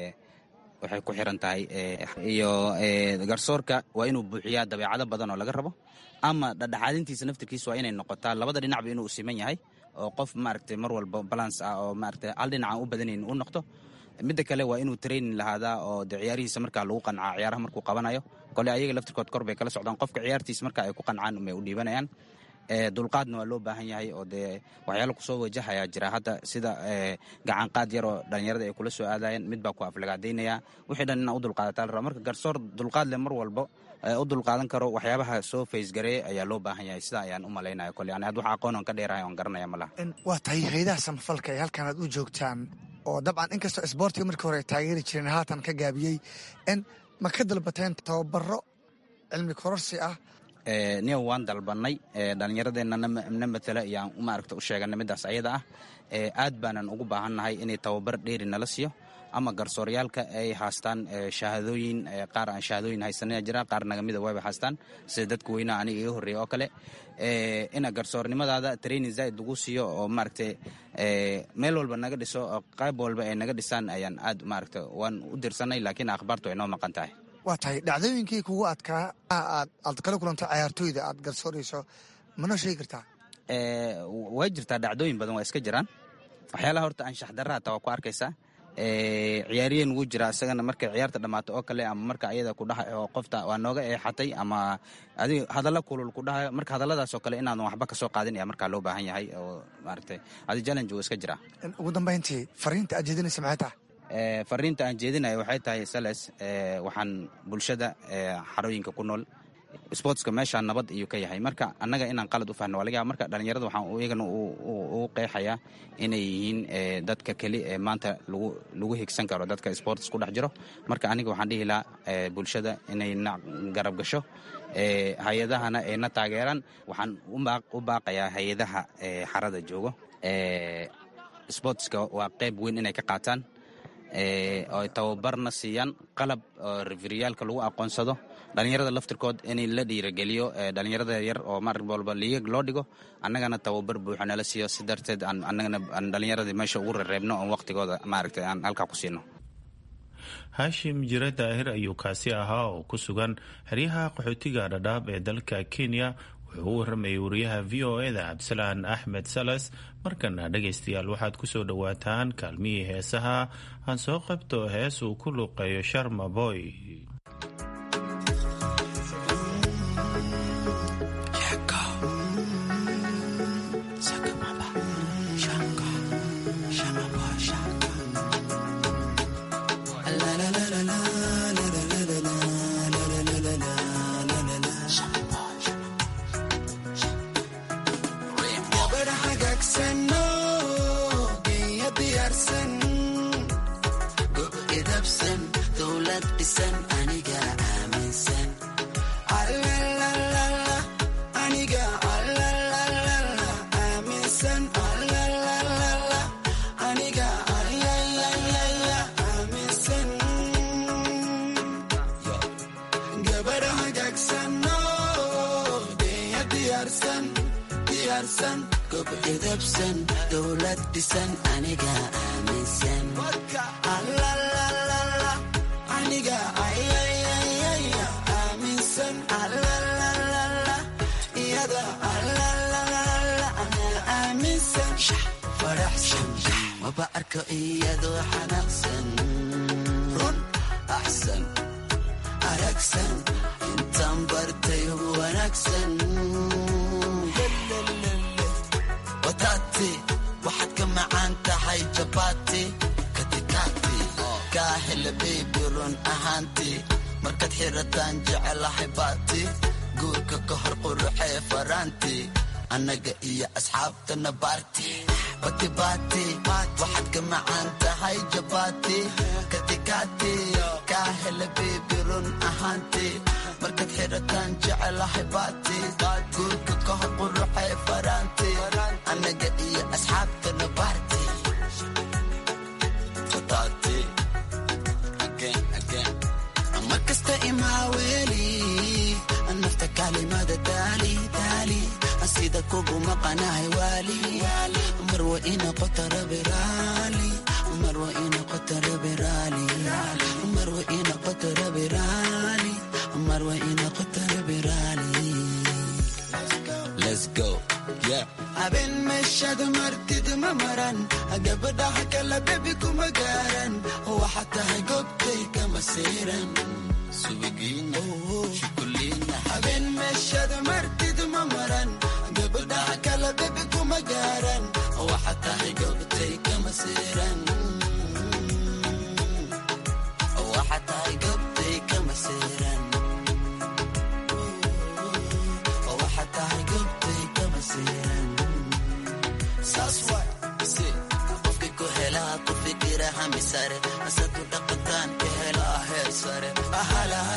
waxay ku xiran tahay iyo garsoorka waa inuu buuxiyaa dabeecado badan oo laga rabo, ama dhexdhexaadintiisa naftirkiisa waa inay noqotaa labada dhinacba inuu siman yahay oo qof maaragtay mar walba balance ah oo maaragtay hal dhinaca u badanayn u noqdo. midda kale waa inuu training lahaadaa oo de ciyaarihiisa markaa lagu qancaa ciyaaraha markuu qabanayo. kole ayaga laftirkood kor bay kala socdaan, qofka ciyaartiisa marka ay ku qancaan umay u dhiibanayaan. dulqaadna waa loo baahan yahay oo dee waxyaalo kusoo wajahayaa jira hadda sida gacan qaad yar oo dhallinyarada ay kula soo aadayeen mid baa ku aflagaadaynaya wixii dhan inaa u dulqaadataa la raba marka garsoor dulqaad leh mar walbo u dulqaadan karo waxyaabaha soo faysgareeya ayaa loo baahan yahay sida ayaan u malaynaya kole yani had wax aqoon on ka dheerahay oon garanaya ma laha waa tahay hayadaha samafalka ee halkan aad u joogtaan oo dabcan inkastoo isboortiga markii hore ay taageeri jireen haatan ka gaabiyey ma ka dalbateen tababaro cilmi kororsi ah niyow waan dalbanay dhallinyaradeenna na matala iyaan maaragta u sheeganay middaas ayada ah aad baanan ugu baahannahay inay tababar dheeri nala siiyo ama garsooryaalka ay haastaan shahaadooyin qaar aan shahaadooyin haysanaya jira qaar nagamida waaba haastaan sida dadka weynaha aniga iga horreeya oo kale ina garsoornimadaada training zaid lagu siiyo oo maaragtay meel walba naga dhiso oo qayb walba ay naga dhisaan ayaan aad maaragta waan u dirsanay laakiin akhbaartu ay noo maqan tahay waa tahay dhacdooyinkii kugu adkaa aad kala kulantay cayaartooyda aad garsoorayso manoo sheegi kartaa way jirtaa dhacdooyin badan waa iska jiraan waxyaalaha horta anshax darra hataa waa ku arkaysaa ciyaariyeen wuu jiraa isagana markay ciyaarta dhammaato oo kale ama marka ayada ku dhaha oo qofta waa nooga eexatay ama adiga hadalla kulul ku dhahayo marka hadalladaas oo kale inaadan waxba ka soo qaadin ayaa markaa loo baahan yahay oo maaragtay adi challenge wuu iska jiraa ugu dambayntii fariinta aad jeedinaysa maxay tahay fariinta aan jeedinayo waxay tahay sales waxaan bulshada xarooyinka ku nool sportska meeshaan nabad ayuu ka yahay marka annaga inaan qalad u fahno waa laga yaaba marka dhallinyarada waxaan iyagana ugu qeexayaa inay yihiin dadka keli ee maanta lagu higsan karo dadka sports ku dhex jiro marka aniga waxaan dhihi lahaa bulshada inay na garab gasho hay-adahana ay na taageeraan waxaan u baaqayaa hay-adaha xarada joogo sportska waa qayb weyn inay ka qaataan oo tababarna siiyaan qalab oo referiyaalka lagu aqoonsado dhallinyarada laftirkood inay la dhiirageliyo dhallinyarada yar oo mar walba liig loo dhigo annagana tababar buuxa nala siiyo si darteed annagana dhallinyaradii meesha ugu rereebno oon waqtigooda maaragtay aan halkaa ku siino haashim jire daahir ayuu kaasi ahaa oo ku sugan xeryaha qaxootiga dhadhaab ee dalka kenya wuxuu u warramayay wariyaha v o eda cabdisalaan axmed salas markana dhegaystayaal waxaad ku soo dhowaataan kaalmihii heesaha aan soo qabto hees uu ku luuqeeyo sharma boy annaga iyo asxaabtana baarti bati baati waxaad ka macaan tahay jabaati katikaati kaa hela beebi run ahaanti markaad xirataan jecelahay baati guurka ka hor quruxee faraanti annaga iyo asxaabtana baarti fataati mar kasta imaaweeli nafta kaalimada daali sida kugu maqanahay waali marwa ina qotara biraali marwa ina qotara biraali marwa ina qotara biraali marwa ina qotara biraali let's go yeah aben mashad martid mamaran gabadha kala baby kuma garan waxa tahay gobtay kama seeran subigina shukulina aben mashad martid mamaran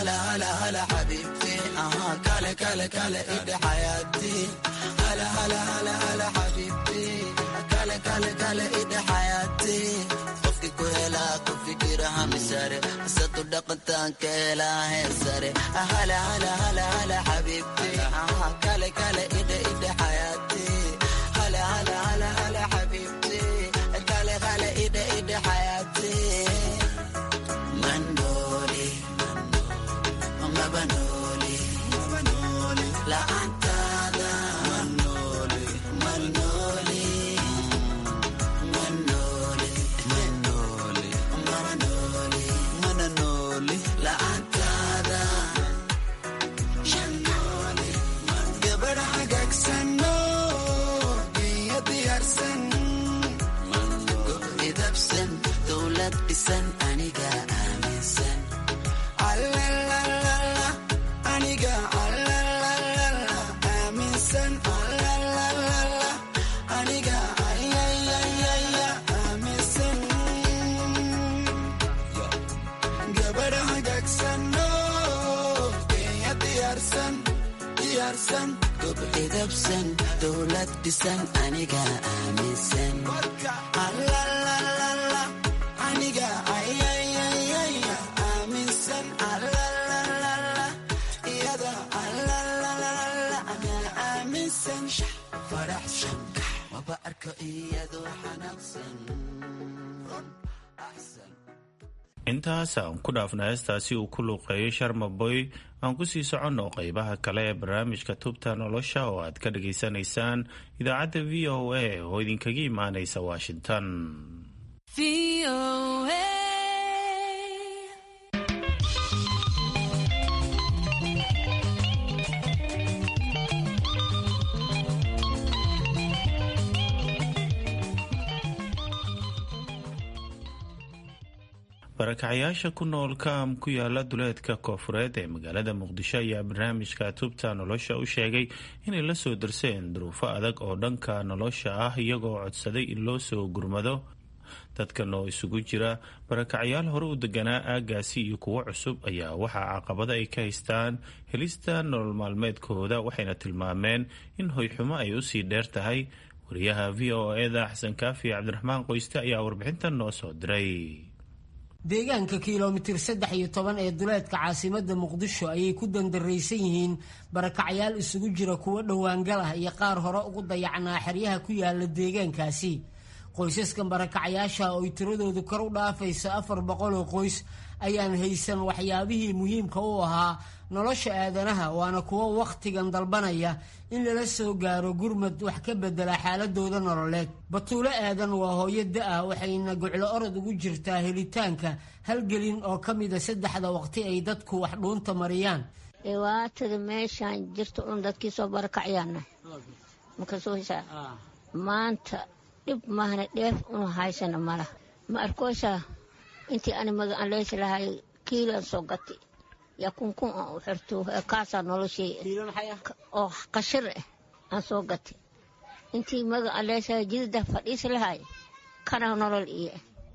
هلا هلا هلا حبيبتي كلا كلا كلا إيد حياتي هلا هلا هلا هلا حبيبتي كلا كلا كلا إيد حياتي قفكي كويلا قفكي كيرها مساري ساتو دقنتان كيلا هيساري هلا هلا هلا هلا حبيبتي كلا كلا إيد حياتي هلا هلا هلا هلا حبيبتي كلا كلا إيد حياتي منولي ما بنولي لا أنت هذا منولي منولي منولي منولي منولي منولي لا أنت هذا شنولي قبل حقك سنو بيدي أرسن إذا بسن دولة بسن أني قا آمن سن إذا بسن دولة بسن أنيقا آمسن لا لا لا لا أنيقا أي أي أي أي آمسن لا لا لا لا يدا لا لا لا لا أنا آمسن فرح شنكح وبأرك إيادو حنقسن أحسن. intaas aan ku dhaafna heestaasi uu ku luuqeeyay sharmaboy aan ku sii soconno qaybaha kale ee barnaamijka tubta nolosha oo aad ka dhageysanaysaan idaacadda v o a oo idinkaga imaanaysa washington. barakacayaasha ku nool kaam ku yaala duleedka koofureed ee magaalada muqdisho ayaa barnaamijka tubta nolosha u sheegay inay la soo darseen duruufo adag oo dhanka nolosha ah iyagoo codsaday in loo soo gurmado. dadkan oo isugu jira barakacayaal hore u deganaa aagaasi iyo kuwo cusub ayaa waxaa caqabada ay ka haystaan helista nolol maalmeedkooda, waxayna tilmaameen in hoyxumo ay usii dheer tahay. wariyaha v o eda xasan kaafi cabdiraxmaan qoyste ayaa warbixintan noo soo diray. deegaanka kilomitir 13 ee duleedka caasimada muqdisho ayay ku dandaraysan yihiin barakacayaal isugu jira kuwo dhowaangal ah iyo qaar hore ugu dayacnaa xeryaha ku yaala deegaankaasi. qoysaskan barakacayaasha oo tiradoodu kor u dhaafaysa 400 oo qoys ayaan haysan waxyaabihii muhiimka u ahaa nolosha aadanaha, waana kuwo wakhtigan dalbanaya in lala soo gaaro gurmad wax ka bedela xaaladooda nololeed. batuulo aadan waa hooyo da-ah, waxayna goclo orod ugu jirtaa helitaanka halgelin oo ka mida 3 waqti ay dadku wax dhuunta mariyaan. dhibaatada meeshaan jirto un dadkii soo barakacayaana marka soo hisaa maanta dhib maahna dheef unu haysana malaha ma arkoosaa intii ani magaan leysa lahay kiilan soo gati yaa kunkun aan u xirto kaasaa noloshey oo qashir ah aan soo gati intii magaan leysa jidda fadhiisa lahay kana nolol iyo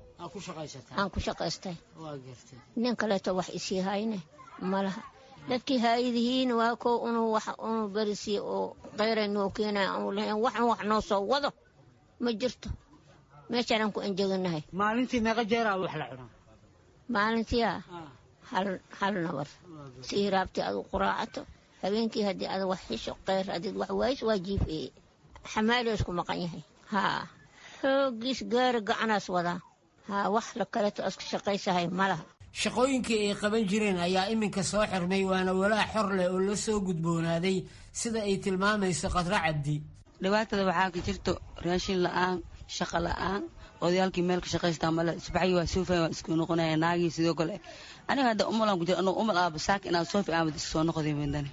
aan ku shaqaystay nin kaleeto wax isii hayne malaha. dadkii haydihiin waa koo unu wax unu barisi oo qeyrayno keenay aan lahayn wax noo soo wado ma jirto. meeshaan ku anjaganahay maalintii meeqa jeer ah wax la cunaa maalintii hal nabar si raabti aad quraacato habeenkii hadii aad wax xisho qeyr hadii wax ways waajib ee xamaalo isku maqan yahay xoogis gaar gacanaas wada wax la kale to isku shaqaysahay malaha. shaqooyinkii ay qaban jireen ayaa iminka soo xirmay, waana walaa xor leh oo la soo gudboonaaday sida ay tilmaamayso Qadra Cabdi. dhibaatada waxaa ka jirto raashin la'aan, shaqo la'aan, odayaalkii meel ka shaqaystaa male subaxii waa soo faa isku noqonaya naagii sidoo kale. aniga hadda umalan ku jiro anoo umal aaba saak inaan soo fiicaan soo noqday meedan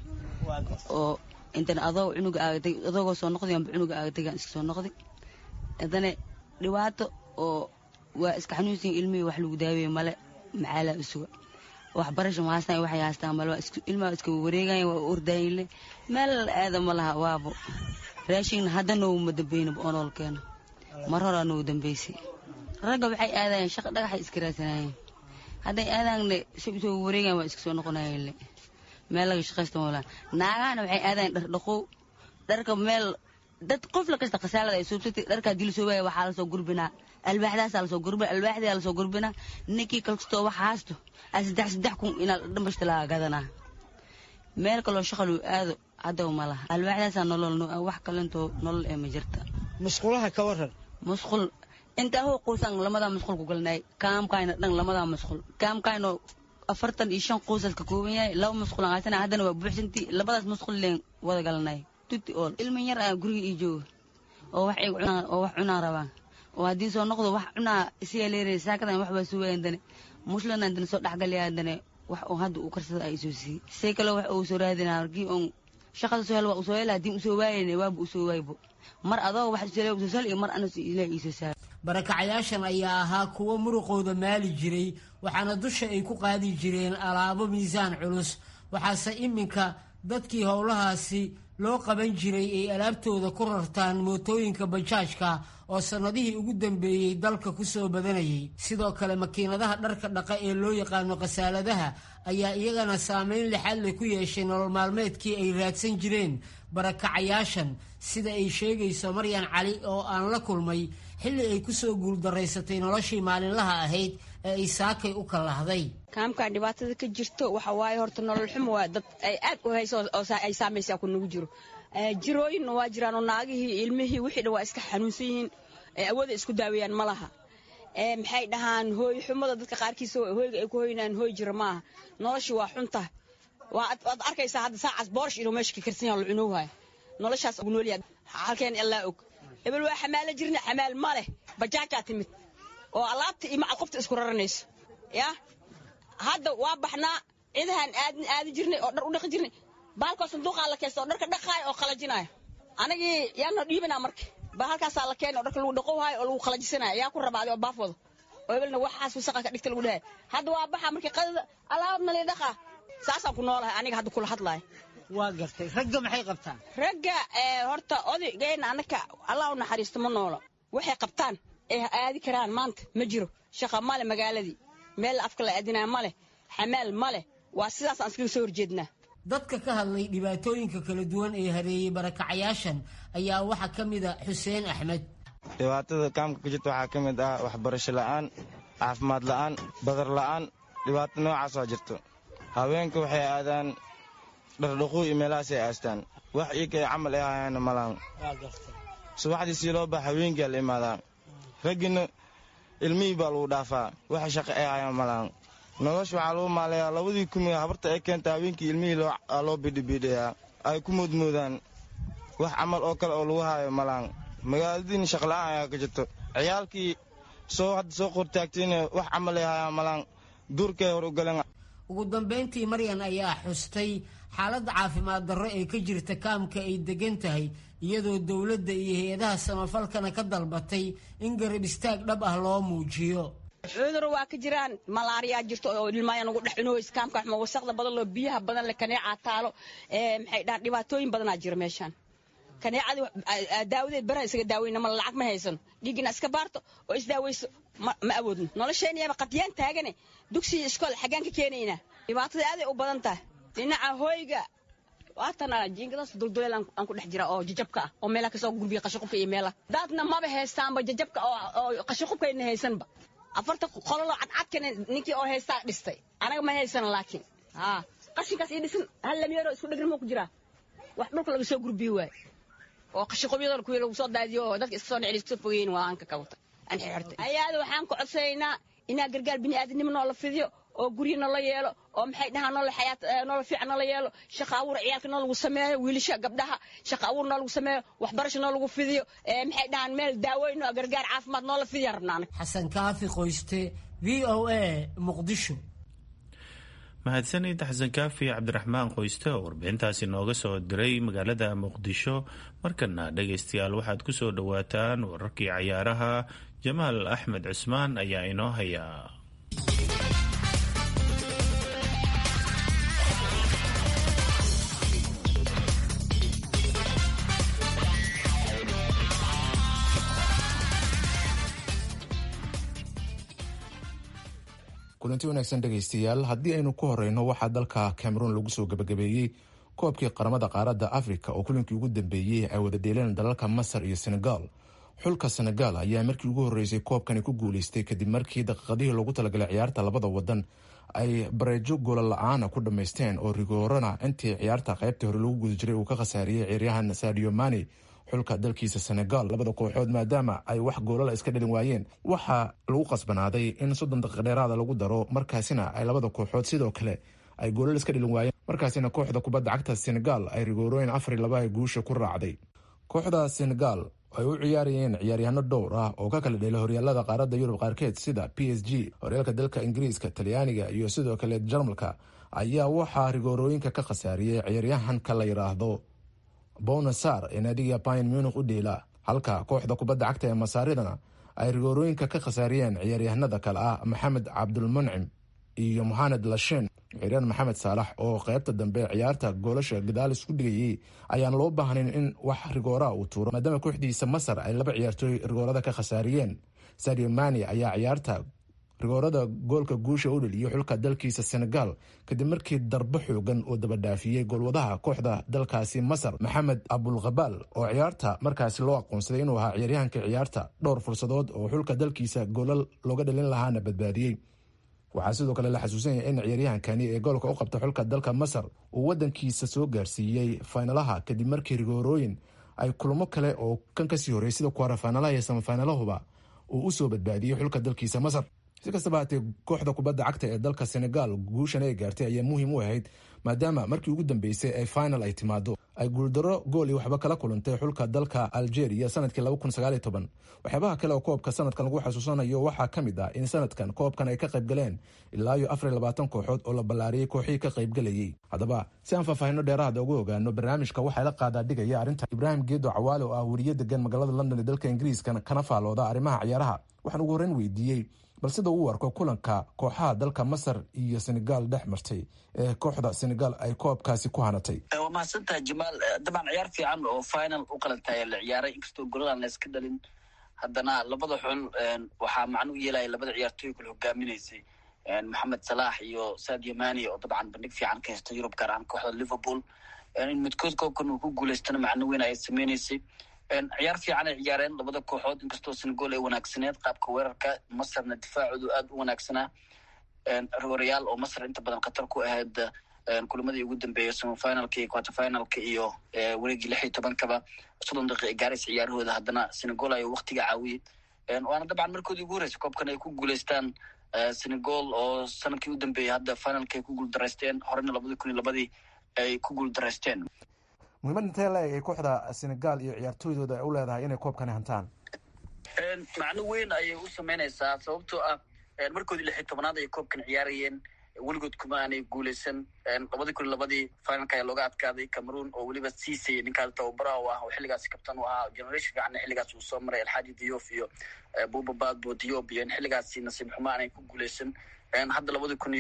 oo intan adoo cunuga aagtay adoo soo noqday aan cunuga aagtay aan isku soo noqday. hadana dhibaato oo waa iska xanuunsan ilmihii wax lagu daaweeyay male macaala isuga waxbarasho ma haystaan waxay haystaan male waa isku ilmaha iska wareegayaan waa ordaayeen meel aadam malaha waabo raashin hadda noo madambeeyna oonolkeena mar hore noo dambeysay. ragga waxay aadayeen shaqo dhagax iska raadsanayeen hadday aadaanne si usoo wareegaan waa iska soo noqonayale meel laga shaqaysta moolaan naagahana waxay aadaan dhar dhaqow dharka meel dad qof la kasta khasaalada ay suubsatay dharkaa dil soo waaya waxaa lasoo gurbinaa alwaaxdaasaa lasoo gurbina alwaaxdaa lasoo gurbinaa ninkii kalkastoo wax haasto saddex kun inaad dhambashta laga gadanaa meel kaloo shaqal uu aado haddaw ma laha alwaaxdaasaa nolol wax kalentoo nolol ee ma jirta musqulaha ka waran musqul intaa hoo quusan lamadaa musqul ku galnay kaamkayna dhan lamadaa musqul kaamkayno 45 qoysas ka kooban yahay 2 musqul aan haysana haddana waa buuxsantii labadaas musqul leen wada galnay tutti oo ilmo yar ah guriga ii jooga oo wax cunaa rabaan oo haddii soo noqdo wax cunaa isiya leeray saakadan wax baa soo waayandane muslana haddana soo dhexgalayaandane wax oo hadda uu karsada ay soo siiyey say kale wax uu soo raadinaa markii on shaqada soo hel waa usoo hel haddii usoo waayane waaba usoo waaybo mar adoo wax usoo hel iyo mar anas ilaahay iisoo saar barakacayaashan ayaa ahaa kuwo muruqooda maali jiray waxaana dusha ay ku qaadi jireen alaabo miisaan culus waxaase iminka dadkii howlahaasi loo qaban jiray ay alaabtooda ku rartaan mootooyinka bajaajka oo sannadihii ugu dambeeyey dalka ku soo badanayay sidoo kale makiinadaha dharka dhaqa ee loo yaqaano khasaaladaha ayaa iyagana saameyn lixaad leh ku yeeshay nolol maalmeedkii ay raadsan jireen barakacayaashan sida ay sheegayso maryan cali oo aan la kulmay xilli ay ku soo guuldaraysatay noloshii maalinlaha ahayd ee ay saakay u kalahday kaamkaan dhibaatada ka jirto waxa waaye horta nolol xumo waa dad ay aad u hayso oo ay saamaysaa ku nagu jiro jirooyinna waa jiraan oo naagihii ilmihii wixii dhan waa iska xanuunsan yihiin awooda isku daaweeyaan ma laha maxay dhahaan hooy xumada dadka qaarkiisa hooyga ay ku hoynaan hooy jira maaha noloshii waa xunta waad arkaysaa hadda saacaas boorsh inuu meesha ka karsan yahay la cunowaayo noloshaas ugu noolyahay halkeen ilaa og hebel waa xamaala jirna xamaal ma leh bajaajaa timid oo alaabta iyo macal qofta isku raranayso yaa hadda waa baxnaa cidahan aadi jirnay oo dhar u dhaqi jirnay baalkoo sanduuqaa la keensta oo dharka dhaqaayo oo qalajinaayo anagii yaanoo dhiibanaa marka ba halkaasaa la keenay oo dharka lagu dhaqowaayo oo lagu qalajisanayo yaa ku rabaaday oo baafwado oo hebelna waxaas wasaqa ka dhigta lagu dhahay hadda waa baxa markii qadada alaab mali dhaqaa saasaan ku noolahay aniga hadda kula hadlaayo waa gartay ragga maxay qabtaan ragga horta odaygeena annaka allah u naxariisto ma noolo waxay qabtaan ee aadi karaan maanta ma jiro shaqa male magaaladii meel afka la aadinaa male xamaal male waa sidaas aan iskaga soo horjeednaa dadka ka hadlay dhibaatooyinka kala duwan ee hareeyey barakacayaashan ayaa waxaa ka mid a xuseen axmed dhibaatada kaamka ka jirta waxaa ka mid ah waxbarasho la'aan caafimaad la'aan badar la'aan dhibaato noocaas waa jirto haweenka waxay aadaan dhardhaquu iyo meelahaas ay aastaan wax iikay camal ay hayaana malahan subaxdii sii loo baa haweenkaa la imaadaa raggiina ilmihii baa lagu dhaafaa waxa shaqo ay hayaan malahan nolosha waxaa lagu maalayaa labadii kumiga habarta ay keenta haweenkii ilmihii loo bidhibiidhayaa ay ku moodmoodaan wax camal oo kale oo lagu haayo malahan magaaladiina shaqla'aan ayaa ka jirto ciyaalkii hadda soo qortaagtayna wax camal ay hayaan malahan duurkay hor u galeen ugu dambayntii maryan ayaa xustay xaaladda caafimaad darro ee ka jirta kaamka ay degan tahay iyadoo dowladda iyo hay-adaha samafalkana ka dalbatay in garab istaag dhab ah loo muujiyo cudur waa ka jiraan malaariyaa jirto oo ilmaaya nagu dhex cunoweys kaamka xuma wasaqda badan loo biyaha badan le kaneecaa taalo maxay dhahaan dhibaatooyin badanaa jira meeshaan kaneecadii daawadeed baraha isaga daaweyna ma lacag ma haysano dhiigina iska baarto oo isdaaweyso ma awoodno nolosheeniyaba qadyaan taagane dugsiya iskool xaggaan ka keenaynaa dhibaatada aaday u badan tahay dhinaca hooyga waatana jiingadaas dulduleel aan ku dhex jira oo jajabka ah oo meelaha kasoo gurbiya qashaqubka iyo meelaha daadna maba haystaanba jajabka oo qashaqubkayna haysanba 40 qololo cadcadkana ninkii oo haystaa dhistay anaga ma haysana laakiin qashinkaas ii dhisan hal lamyeero isku dhegna ku jira wax dhulka laga soo gurbiyo waay oo qashaqubiyada kuwii lagu soo daadiyo oo dadka iska soo dhicin iska fogeyn waa aan ka kawta aan xirtay ayaada waxaan ku codsaynaa inaa gargaar bini'aadanimo noo la fidiyo oo guryo nala yeelo oo maxay dhahaan nolol fiican nala yeelo shaqa abuur ciyaalka noo lagu sameeyo wiilasha gabdhaha shaqa abuur noo lagu sameeyo waxbarasho noo lagu fidiyo maxay dhahaan meel daaweyn oo gargaar caafimaad noo la fidiya rabnaan xasan kaafi qoyste v o a muqdisho mahadsanid xasan kaafi cabdiraxmaan qoyste oo warbixintaasi nooga soo diray magaalada muqdisho markana dhegaystayaal waxaad ku soo dhowaataan wararkii cayaaraha jamaal axmed cusmaan ayaa inoo haya kulanti wanaagsan dhegaystayaal, haddii aynu ku horeyno waxaa dalka cameroon lagu soo gabagabeeyey koobkii qaramada qaaradda afrika oo kulinkii ugu dambeeyey ay wada dheeleen dalalka masar iyo senegal. xulka senegal ayaa markii ugu horeysay koobkani ku guuleystay kadib markii daqiiqadihii loogu talagalay ciyaarta labada wadan ay bareejo goola la-aana ku dhammaysteen oo rigoorana intii ciyaarta qaybtii hore lagu guda jiray uu ka khasaariyey ciyaaryahan Sadio Mane xulka dalkiisa Senegal. labada kooxood maadaama ay wax goolala iska dhalin waayeen, waxaa lagu qasbanaaday in 30 daqiiqo dheeraada lagu daro, markaasina ay labada kooxood sidoo kale ay goolal iska dhalin waayeen, markaasina kooxda kubadda cagta Senegal ay rigoorooyin 4-2 ay guusha ku raacday. kooxda Senegal ay u ciyaarayeen ciyaaryahanno dhowr ah oo ka kala dheelay horyaalada qaaradda Yurub qaarkeed sida PSG, horyaalka dalka Ingiriiska, Talyaaniga iyo sidoo kale Jarmalka, ayaa waxaa rigoorooyinka ka khasaariyey ciyaaryahanka la yiraahdo Bouna Sarr ee naadiga Bayern Munich u dheela, halka kooxda kubadda cagta ee Masaaridana ay rigoorooyinka ka khasaariyeen ciyaaryahanada kale ah Maxamed Cabdulmuncim iyo Mohamed Lashen. ciyaaryahan Maxamed Saalax oo qaybta dambe ciyaarta goolasha gadaal isku dhigayay ayaan loo baahnayn in wax rigoora uu tuuro maadaama kooxdiisa Masar ay 2 ciyaartooy rigoorada ka khasaariyeen. Sadio Mane ayaa ciyaarta rigoorada goolka guusha u dhaliyay xulka dalkiisa Senegal kadib markii darbo xoogan oo daba dhaafiyay goolwadaha kooxda dalkaasi Masar Maxamed Abulghabal oo ciyaarta markaasi loo aqoonsaday inuu ahaa ciyaaryahanka ciyaarta. dhowr fursadood oo xulka dalkiisa goolal looga dhalin lahaana badbaadiyey. waxaa sidoo kale la xasuusan yahay in ciyaaryahankani ee goolka u qabta xulka dalka Masar uu wadankiisa soo gaarsiiyey finalaha kadib markii rigoorooyin ay kulamo kale oo kan kasii horeeyay sida kwara finalaha iyo semifinalahuba uu u soo badbaadiyey xulka dalkiisa Masar. si kastaba haatee, kooxda kubadda cagta ee dalka Senegal guushan ay gaartay ayaa muhiim u ahayd maadaama markii ugu dambeysay ay final ay timaado ay guuldaro gool iyo waxba kala kulantay xulka dalka Algeria sanadkii 2019. waxyaabaha kale oo koobka sanadkan lagu xasuusanayo waxaa ka mid ah in sanadkan koobkan ay ka qayb galeen ilaa iyo 24 kooxood oo la ballaariyey kooxihii ka qayb galayay. haddaba si aan faahfaahinno dheeraada ugu ogaano barnaamijka waxaa la qaadaa dhigaya arrinta Ibrahim Geedo Cawaale oo ah wariye degan magaalada London ee dalka Ingiriiska kana faalooda arrimaha ciyaaraha. waxaan ugu horreyn weydiiyey bal sida uu arko kulanka kooxaha dalka Masar iyo Senegal dhex martay ee kooxda Senegal ay koobkaasi ku hanatay. waa mahadsantahay Jamaal. dabcan ciyaar fiican oo final u qalantay la ciyaaray, inkastoo gooladan la iska dhalin, haddana labada xul waxaa macno u yeelaya labada ciyaartooy kala hogaaminaysay Mohamed Salah iyo Sadio Mane oo dabcan bandhig fiican ka haysta Yurub, gaar ahaan kooxda Liverpool. in midkood koobkan uu ku guuleystana macno weyn ay sameynaysay. ciyaar fiican ay ciyaareen labada kooxood, inkastoo Senegal ay wanaagsaneed qaabka weerarka, Masarna difaacoodu aad u wanaagsanaa. rigooryaal oo Masar inta badan khatar ku ahayd kulamadii ugu dambeeyay semifinalka iyo quarterfinalka iyo wareegii 16-kaba 30 daqiiqo gaaraysa ciyaarahooda, haddana Senegal ay waqtiga caawiyey. waana dabcan markoodii ugu horeysay koobkan ay ku guuleystaan Senegal oo sanadkii u dambeeyay hadda finalka ay ku guuldareysteen, horena 2002 ay ku guuldareysteen. muhiimad intee la eg kooxda Senegal iyo ciyaartooydooda ay u leedahay inay koobkan hantaan? macno weyn ayay u sameynaysaa, sababtoo ah markoodii 16aad ay koobkan ciyaarayeen, weligood kuma aanay guuleysan. 2002 finalka ayaa looga adkaaday Cameroon oo weliba Cisse ninkaas tababaraha u ah oo xilligaasi kabtan u ahaa. generation fiicanna xilligaas uu soo maray Alhaji Diouf iyo Bouba Badbo Diop, iyo xilligaasi nasiib xumo aanay ku guuleysan. hadda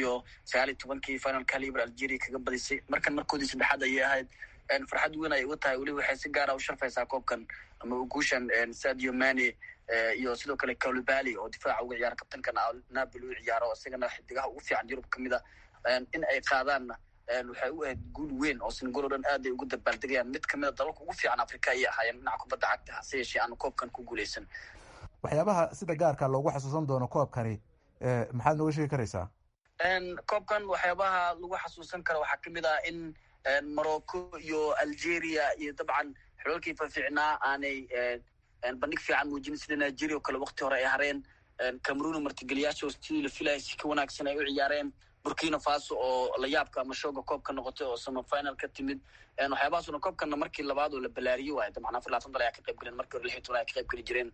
2019 finalka Libre Algeria kaga badisay, markoodii saddexaad ayay ahayd. farxad weyn ay u tahay, weliba waxay si gaara u sharfaysaa koobkan ama guushan Sadio Mane iyo sidoo kale Koulibaly oo difaaca uga ciyaara, kabtankan Napoli u ciyaaro, isagana xidigaha ugu fiican Yurub kamid ah. in ay qaadaanna waxay u ahayd guul weyn oo Senegal oo dhan aad ay ugu dabaaldegayaan. mid kamid a dalalka ugu fiican Afrika ayay ahaayeen dhinaca kubadda cagta, hase yeeshee aan koobkan ku guuleysan. waxyaabaha sida gaarka loogu xasuusan doono koobkani maxaad nooga sheegi karaysaa? koobkan waxyaabaha lagu xasuusan karo waxaa kamid ah in Morocco iyo Algeria iyo dabcan xulalkii fiicnaa aanay bandhig fiican muujin, sida Nigeria oo kale waqti hore ay hareen. Cameroon martigeliyaasha sidii la filayay si ka wanaagsan ay u ciyaareen. Burkina Faso oo la yaabka ama showga koobka noqotay oo semifinal ka timid. waxyaabahaasuna koobkana markii labaad oo la balaariyey waaye, dabcan 24 dal ayaa ka qayb galeen, markii hore 16 ay ka qayb geli jireen.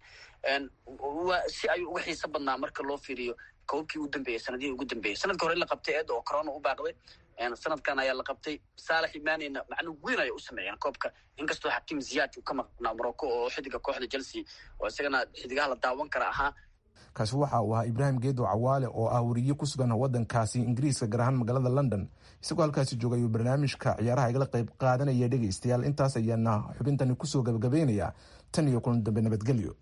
si ayuu uga xiiso badnaa marka loo fiiriyo koobkii ugu dambeeyay, sanadihii ugu dambeeyay. sanadka hore la qabtay oo corona u baaqday, sanadkan ayaa la qabtay. Saalax Imanina macno weyn ay u sameeyeen koobka, inkastoo Hakim Ziyech uu ka maqnaa Morocco oo xidiga kooxda Chelsea oo isagana xidigaha la daawan kara ahaa. kaasi waxa uu ahaa Ibrahim Geedo Cawaale oo ah wariye ku sugan wadankaasi Ingiriiska, gaar ahaan magaalada London. isagoo halkaasi joogay uu barnaamijka ciyaaraha igala qayb qaadanaya. dhegeystayaal, intaas ayaana xubintani kusoo gabagabeynaya. tan iyo kulan dambe, nabadgelyo.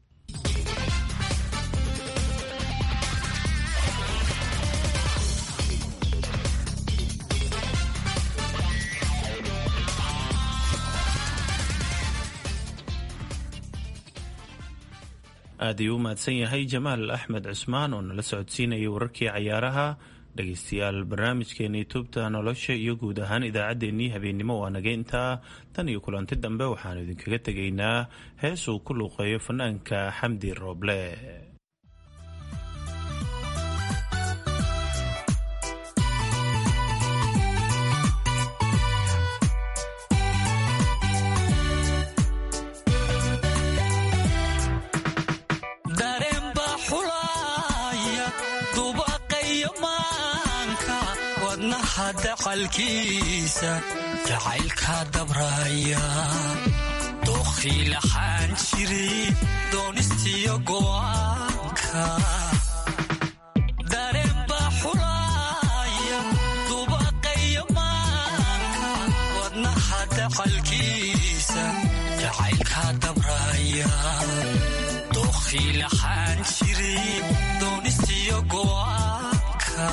aad ayuu u mahadsan yahay jamaal axmed cusmaan oo nala socodsiinayay wararkii cayaaraha. dhegaystayaal, barnaamijkeenii tubta nolosha iyo guud ahaan idaacaddeenii habeennimo waa naga intaa. tan iyo kulanti dambe waxaanu idinkaga tegaynaa hees uu ku luuqeeyo fanaanka xamdi rooble. dacalkiisa jacaylka dabraya dookhii laxaan jiray doonistiyo go'aanka dareen baa xulaaya dubaqaya maanka wadnaha dacalkiisa jacaylka dabraya dookhii laxaan jiray doonistiyo go'aanka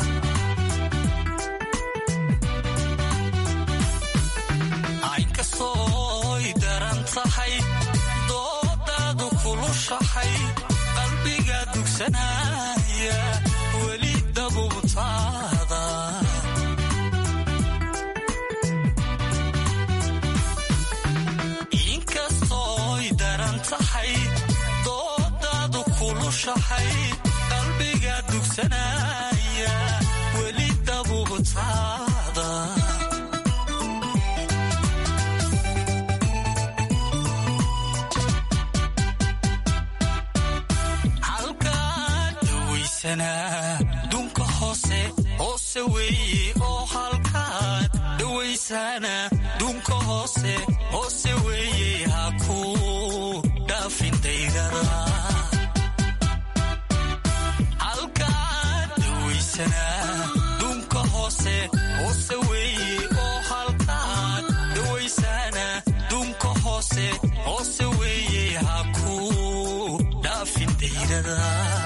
soy daran tahay doodaadu kulushahay qalbiga dugsanaya weli dabubtaada inkastoy daran tahay doodaadu kulushahay qalbiga dugsanaya weli dabubtaada dunka hoose hoose weeye oo halkaad dhawaysana dunka hoose hoose weeye ha ku dhaafin daydada halkaad dhawaysana dunka hoose hoose weeye oo halkaad dhawaysana dunka hoose hoose weeye ha ku dhaafin daydada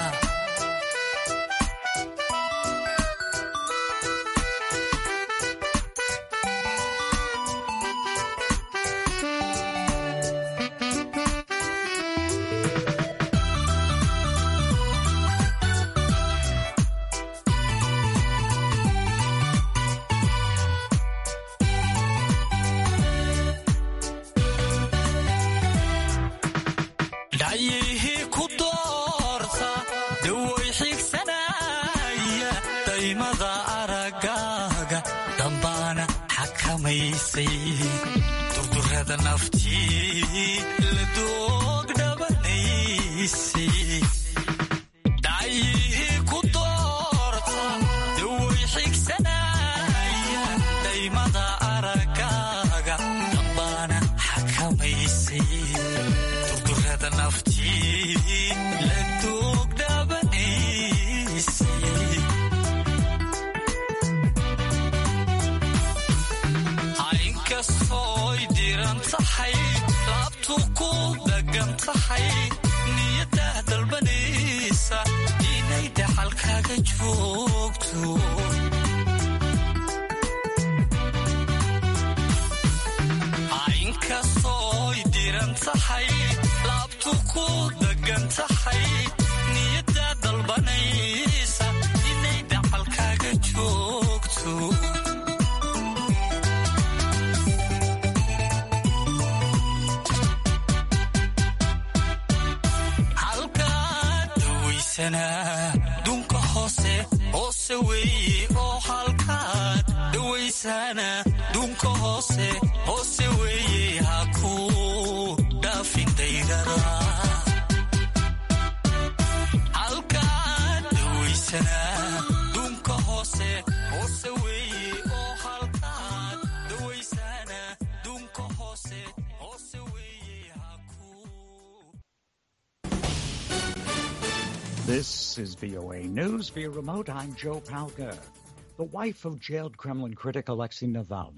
durdurada naftii la doog dhabanaysay dhacyihii ku doorta daway xigsanaya daymada aragaaga dambaana xakamaysay durdurada naftii la doog dhabanaysay soy diran tahay laabtu ku dagan tahay niyaddaa dalbanaysa inay dhaxalkaaga joogto inkastoy diran tahay laabtu ku dagan tahay niyaddaa dalbanaysa inay dhaxalkaaga joogto dunka hoose hoose weeye oo halkaad dhawaysana dunka hoose hoose weeye ha ku dhaafin daydada halkaad dhawaysana dunka hoose hoose weeye oo halkaad dhawaysana dunka hoose hoose weeye ha ku. This is VOA News via remote. I'm Joe Palca. The wife of jailed Kremlin critic Alexei Navalny